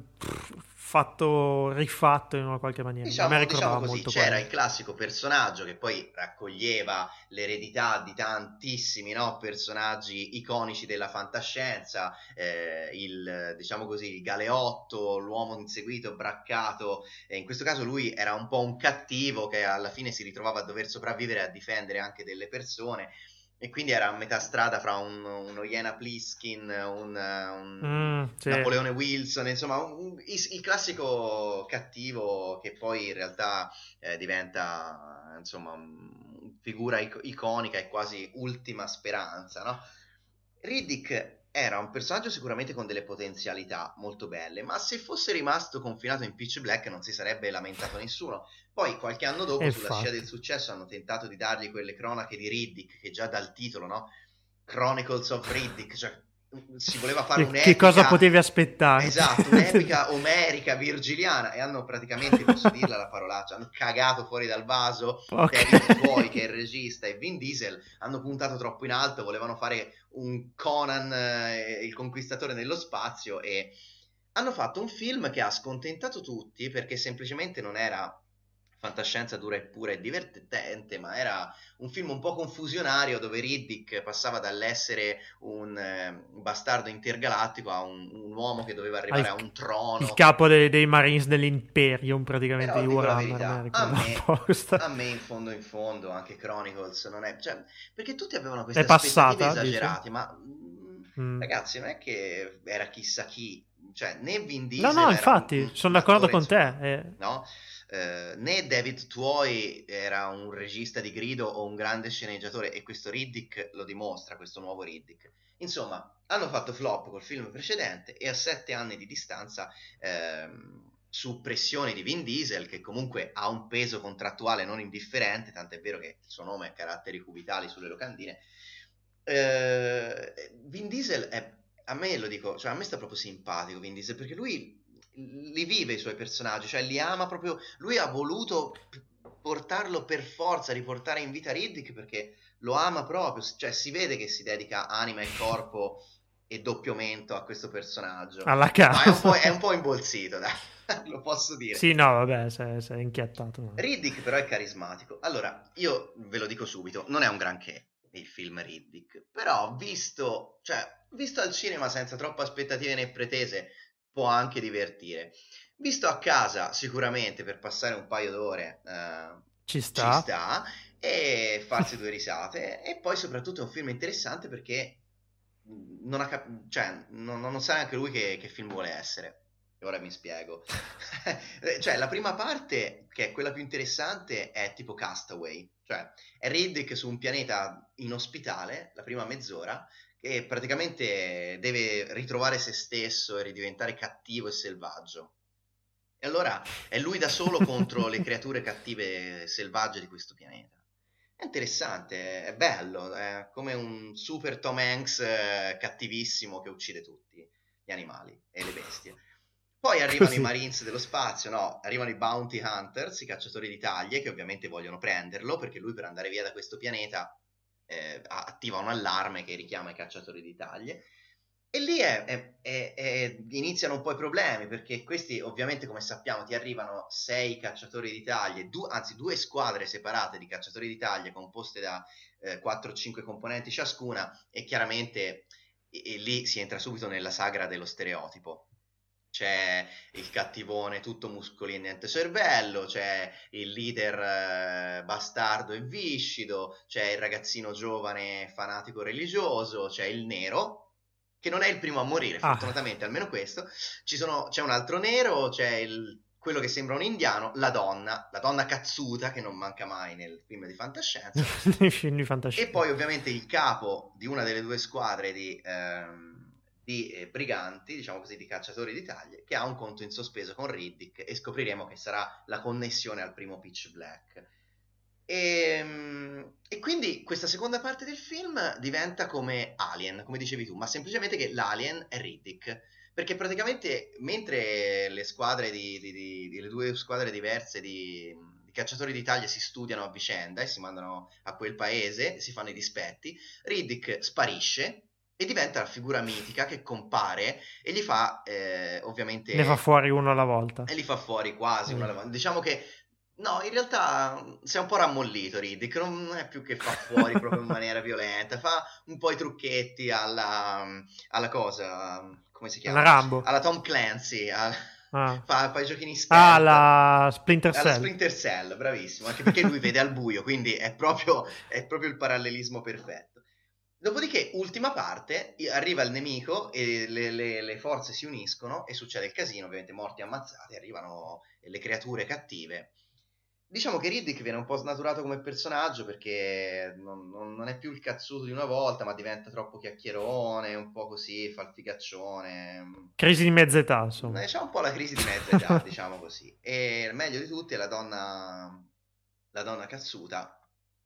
rifatto in una qualche maniera. Diciamo così, molto c'era il classico personaggio che poi raccoglieva l'eredità di tantissimi personaggi iconici della fantascienza, diciamo così, il galeotto, l'uomo inseguito, braccato, e in questo caso lui era un po' un cattivo che alla fine si ritrovava a dover sopravvivere e a difendere anche delle persone. E quindi era a metà strada fra uno Iena Pliskin, un sì. Napoleone Wilson, insomma il classico cattivo che poi in realtà diventa insomma figura iconica e quasi ultima speranza, no? Riddick era un personaggio sicuramente con delle potenzialità molto belle, ma se fosse rimasto confinato in Pitch Black non si sarebbe lamentato nessuno. Poi qualche anno dopo, sulla scia del successo, hanno tentato di dargli quelle cronache di Riddick, che già dal titolo, no? Chronicles of Riddick, cioè si voleva fare un'epica... Che cosa potevi aspettare? Esatto, un'epica omerica, virgiliana, e hanno praticamente, posso dirla la parolaccia, hanno cagato fuori dal vaso. David Bowie, che è il regista, e Vin Diesel hanno puntato troppo in alto, volevano fare un Conan, il conquistatore nello spazio, e hanno fatto un film che ha scontentato tutti, perché semplicemente non era fantascienza dura e pura e divertente, ma era un film un po' confusionario, dove Riddick passava dall'essere un bastardo intergalattico a un uomo che doveva arrivare a un trono, il capo dei Marines dell'Imperium, praticamente. Però, di Warhammer, a me in fondo anche Chronicles non è, cioè, perché tutti avevano queste aspettative esagerate, ma ragazzi, non è che era chissà chi, cioè né Vin Diesel no infatti sono d'accordo con te, no? né David Tuohy era un regista di grido o un grande sceneggiatore, e questo Riddick lo dimostra, questo nuovo Riddick. Insomma, hanno fatto flop col film precedente e a 7 anni di distanza, su pressioni di Vin Diesel, che comunque ha un peso contrattuale non indifferente, tant'è vero che il suo nome è caratteri cubitali sulle locandine, Vin Diesel a me lo dico, cioè a me sta proprio simpatico Vin Diesel, perché lui li vive i suoi personaggi, cioè li ama proprio. Lui ha voluto portarlo per forza, riportare in vita Riddick, perché lo ama proprio, cioè si vede che si dedica anima e corpo e doppio mento a questo personaggio. Alla casa. È un po' imbolsito, dai. Lo posso dire. Sì, no, vabbè, sei inchiattato. No. Riddick però è carismatico. Allora, io ve lo dico subito, non è un granché il film Riddick, però visto al cinema senza troppe aspettative né pretese, può anche divertire. Visto a casa, sicuramente per passare un paio d'ore ci sta, e farsi 2 risate. E poi soprattutto è un film interessante perché non sa neanche lui che film vuole essere. Ora mi spiego. Cioè, la prima parte, che è quella più interessante, è tipo Castaway, cioè è Riddick su un pianeta inospitale, la prima mezz'ora, che praticamente deve ritrovare se stesso e ridiventare cattivo e selvaggio. E allora è lui da solo contro le creature cattive e selvagge di questo pianeta. È interessante, è bello, è come un super Tom Hanks cattivissimo che uccide tutti gli animali e le bestie. Poi arrivano i Marines dello spazio, no, arrivano i Bounty Hunters, i cacciatori di taglie, che ovviamente vogliono prenderlo, perché lui per andare via da questo pianeta attiva un allarme che richiama i cacciatori di taglie. E lì iniziano un po' i problemi, perché questi ovviamente, come sappiamo, ti arrivano 6 cacciatori di taglie, 2 squadre separate di cacciatori di taglie composte da 4 o 5 componenti ciascuna, e chiaramente lì si entra subito nella sagra dello stereotipo. C'è il cattivone tutto muscoli e niente cervello, c'è il leader bastardo e viscido, c'è il ragazzino giovane fanatico religioso, c'è il nero, che non è il primo a morire, fortunatamente, almeno questo. C'è un altro nero, c'è quello che sembra un indiano, la donna cazzuta, che non manca mai nel film di fantascienza. E poi ovviamente il capo di una delle 2 squadre di briganti, diciamo così, di cacciatori di taglie, che ha un conto in sospeso con Riddick, e scopriremo che sarà la connessione al primo Pitch Black. E quindi questa seconda parte del film diventa come Alien, come dicevi tu, ma semplicemente che l'alien è Riddick, perché praticamente mentre le squadre le 2 squadre diverse di cacciatori di taglie si studiano a vicenda e si mandano a quel paese, si fanno i dispetti, Riddick sparisce e diventa la figura mitica che compare e gli fa ovviamente... Ne fa fuori uno alla volta. E li fa fuori quasi uno alla volta. Diciamo che no, in realtà si è un po' rammollito Riddick, non è più che fa fuori proprio in maniera violenta, fa un po' i trucchetti alla cosa, come si chiama? Alla Rambo. Alla Tom Clancy, fa i giochini stealth. Alla Splinter Cell. Alla Splinter Cell, bravissimo, anche perché lui vede al buio, quindi è proprio il parallelismo perfetto. Dopodiché, ultima parte, arriva il nemico e le forze si uniscono e succede il casino, ovviamente morti ammazzati, arrivano le creature cattive. Diciamo che Riddick viene un po' snaturato come personaggio, perché non è più il cazzuto di una volta, ma diventa troppo chiacchierone, un po' così, fa il figaccione. Crisi di mezza età, insomma. C'è un po' la crisi di mezza età, diciamo così. E il meglio di tutti è la donna cazzuta,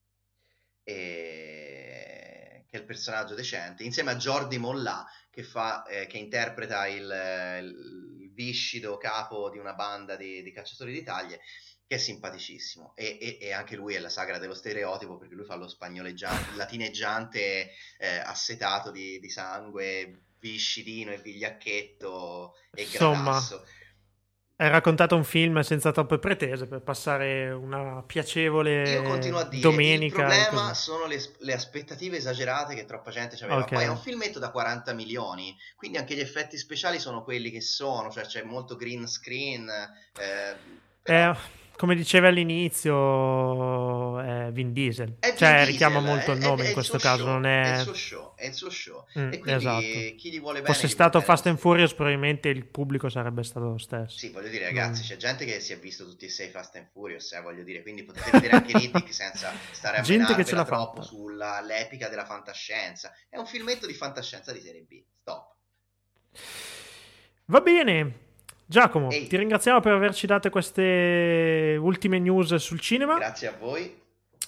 che è il personaggio decente, insieme a Jordi Mollà, che interpreta il viscido capo di una banda di cacciatori di taglie, che è simpaticissimo, e anche lui è la sagra dello stereotipo, perché lui fa lo spagnoleggiante, latineggiante, assetato di sangue, viscidino e vigliacchetto e gradasso. Hai raccontato un film senza troppe pretese per passare una piacevole Io continuo a dire, domenica. Il problema sono le aspettative esagerate che troppa gente ci aveva. Poi è un filmetto da 40 milioni, quindi anche gli effetti speciali sono quelli che sono, cioè c'è molto green screen. come dicevi all'inizio, è Vin Diesel. È Vin Cioè, Diesel, richiama molto il nome è in il questo suo caso, show, non è è... il suo show, è il suo show. E quindi esatto. chi gli vuole bene... Fosse gli stato vuole bene Fast and lo stesso. Furious, probabilmente il pubblico sarebbe stato lo stesso. Sì, voglio dire, ragazzi, c'è gente che si è visto tutti e 6 Fast and Furious, voglio dire, quindi potete vedere anche Riddick senza stare a Gente che ce menarvela l'ha troppo fatta. sull'epica della fantascienza. È un filmetto di fantascienza di serie B. Stop. Va bene. Giacomo, Ehi. ti ringraziamo per averci dato queste ultime news sul cinema. Grazie a voi.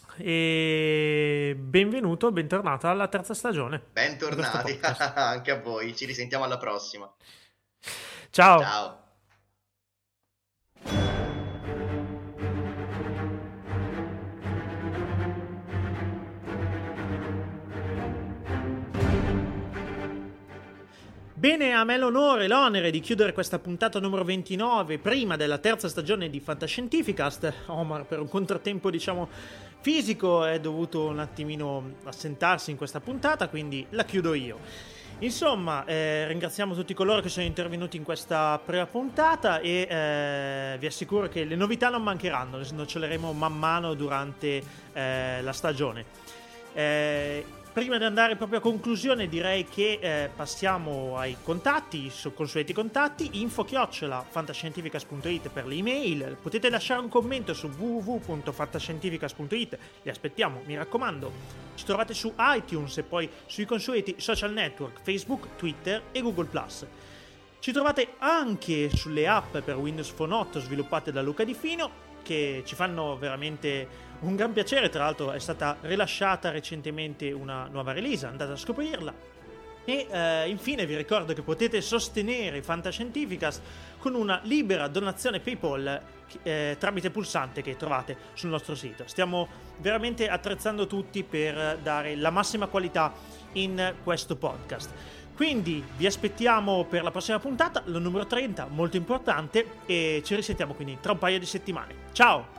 E bentornato alla terza stagione. Bentornati anche a voi. Ci risentiamo alla prossima. Ciao. Ciao. Bene, a me l'onore e l'onere di chiudere questa puntata numero 29 prima della terza stagione di Fantascientificast. Omar, per un contrattempo fisico, è dovuto un attimino assentarsi in questa puntata, quindi la chiudo io. Insomma, ringraziamo tutti coloro che sono intervenuti in questa prima puntata e vi assicuro che le novità non mancheranno, le snoccioleremo man mano durante la stagione. Prima di andare proprio a conclusione, direi che passiamo ai contatti, i consueti contatti, info@fantascientificas.it per l'email. Potete lasciare un commento su www.fantascientificas.it, li aspettiamo, mi raccomando. Ci trovate su iTunes e poi sui consueti social network Facebook, Twitter e Google+. Ci trovate anche sulle app per Windows Phone 8 sviluppate da Luca Di Fino, che ci fanno veramente un gran piacere. Tra l'altro è stata rilasciata recentemente una nuova release, andate a scoprirla. E infine vi ricordo che potete sostenere Fantascientificas con una libera donazione PayPal tramite pulsante che trovate sul nostro sito. Stiamo veramente attrezzando tutti per dare la massima qualità in questo podcast. Quindi vi aspettiamo per la prossima puntata, la numero 30, molto importante, e ci risentiamo quindi tra un paio di settimane. Ciao!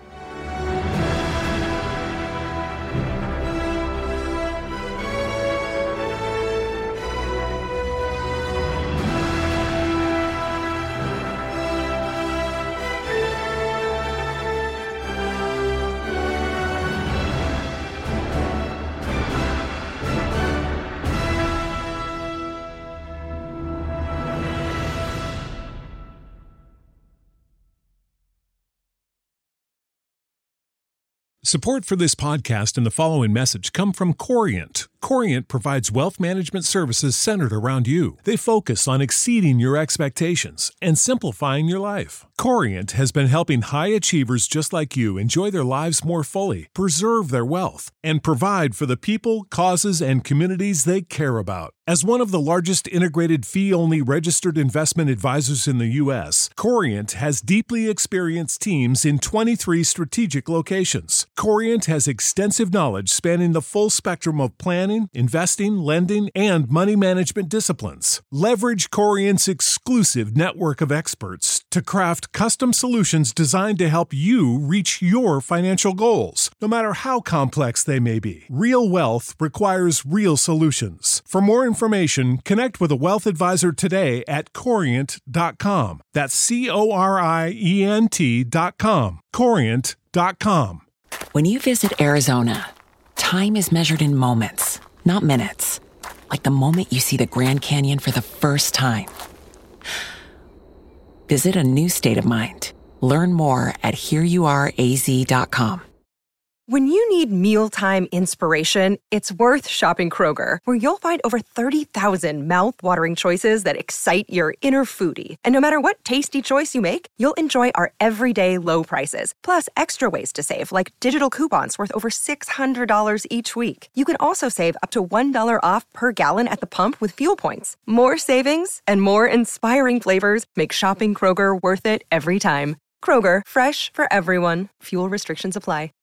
Support for this podcast and the following message come from Corient. Corient provides wealth management services centered around you. They focus on exceeding your expectations and simplifying your life. Corient has been helping high achievers just like you enjoy their lives more fully, preserve their wealth, and provide for the people, causes, and communities they care about. As one of the largest integrated fee-only registered investment advisors in the U.S., Corient has deeply experienced teams in 23 strategic locations. Corient has extensive knowledge spanning the full spectrum of planning, investing, lending, and money management disciplines. Leverage Corient's exclusive network of experts to craft custom solutions designed to help you reach your financial goals, no matter how complex they may be. Real wealth requires real solutions. For more information, connect with a wealth advisor today at Corient.com. That's Corient.com. Corient.com. When you visit Arizona, time is measured in moments, not minutes. Like the moment you see the Grand Canyon for the first time. Visit a new state of mind. Learn more at hereyouareaz.com. When you need mealtime inspiration, it's worth shopping Kroger, where you'll find over 30,000 mouth-watering choices that excite your inner foodie. And no matter what tasty choice you make, you'll enjoy our everyday low prices, plus extra ways to save, like digital coupons worth over $600 each week. You can also save up to $1 off per gallon at the pump with fuel points. More savings and more inspiring flavors make shopping Kroger worth it every time. Kroger, fresh for everyone. Fuel restrictions apply.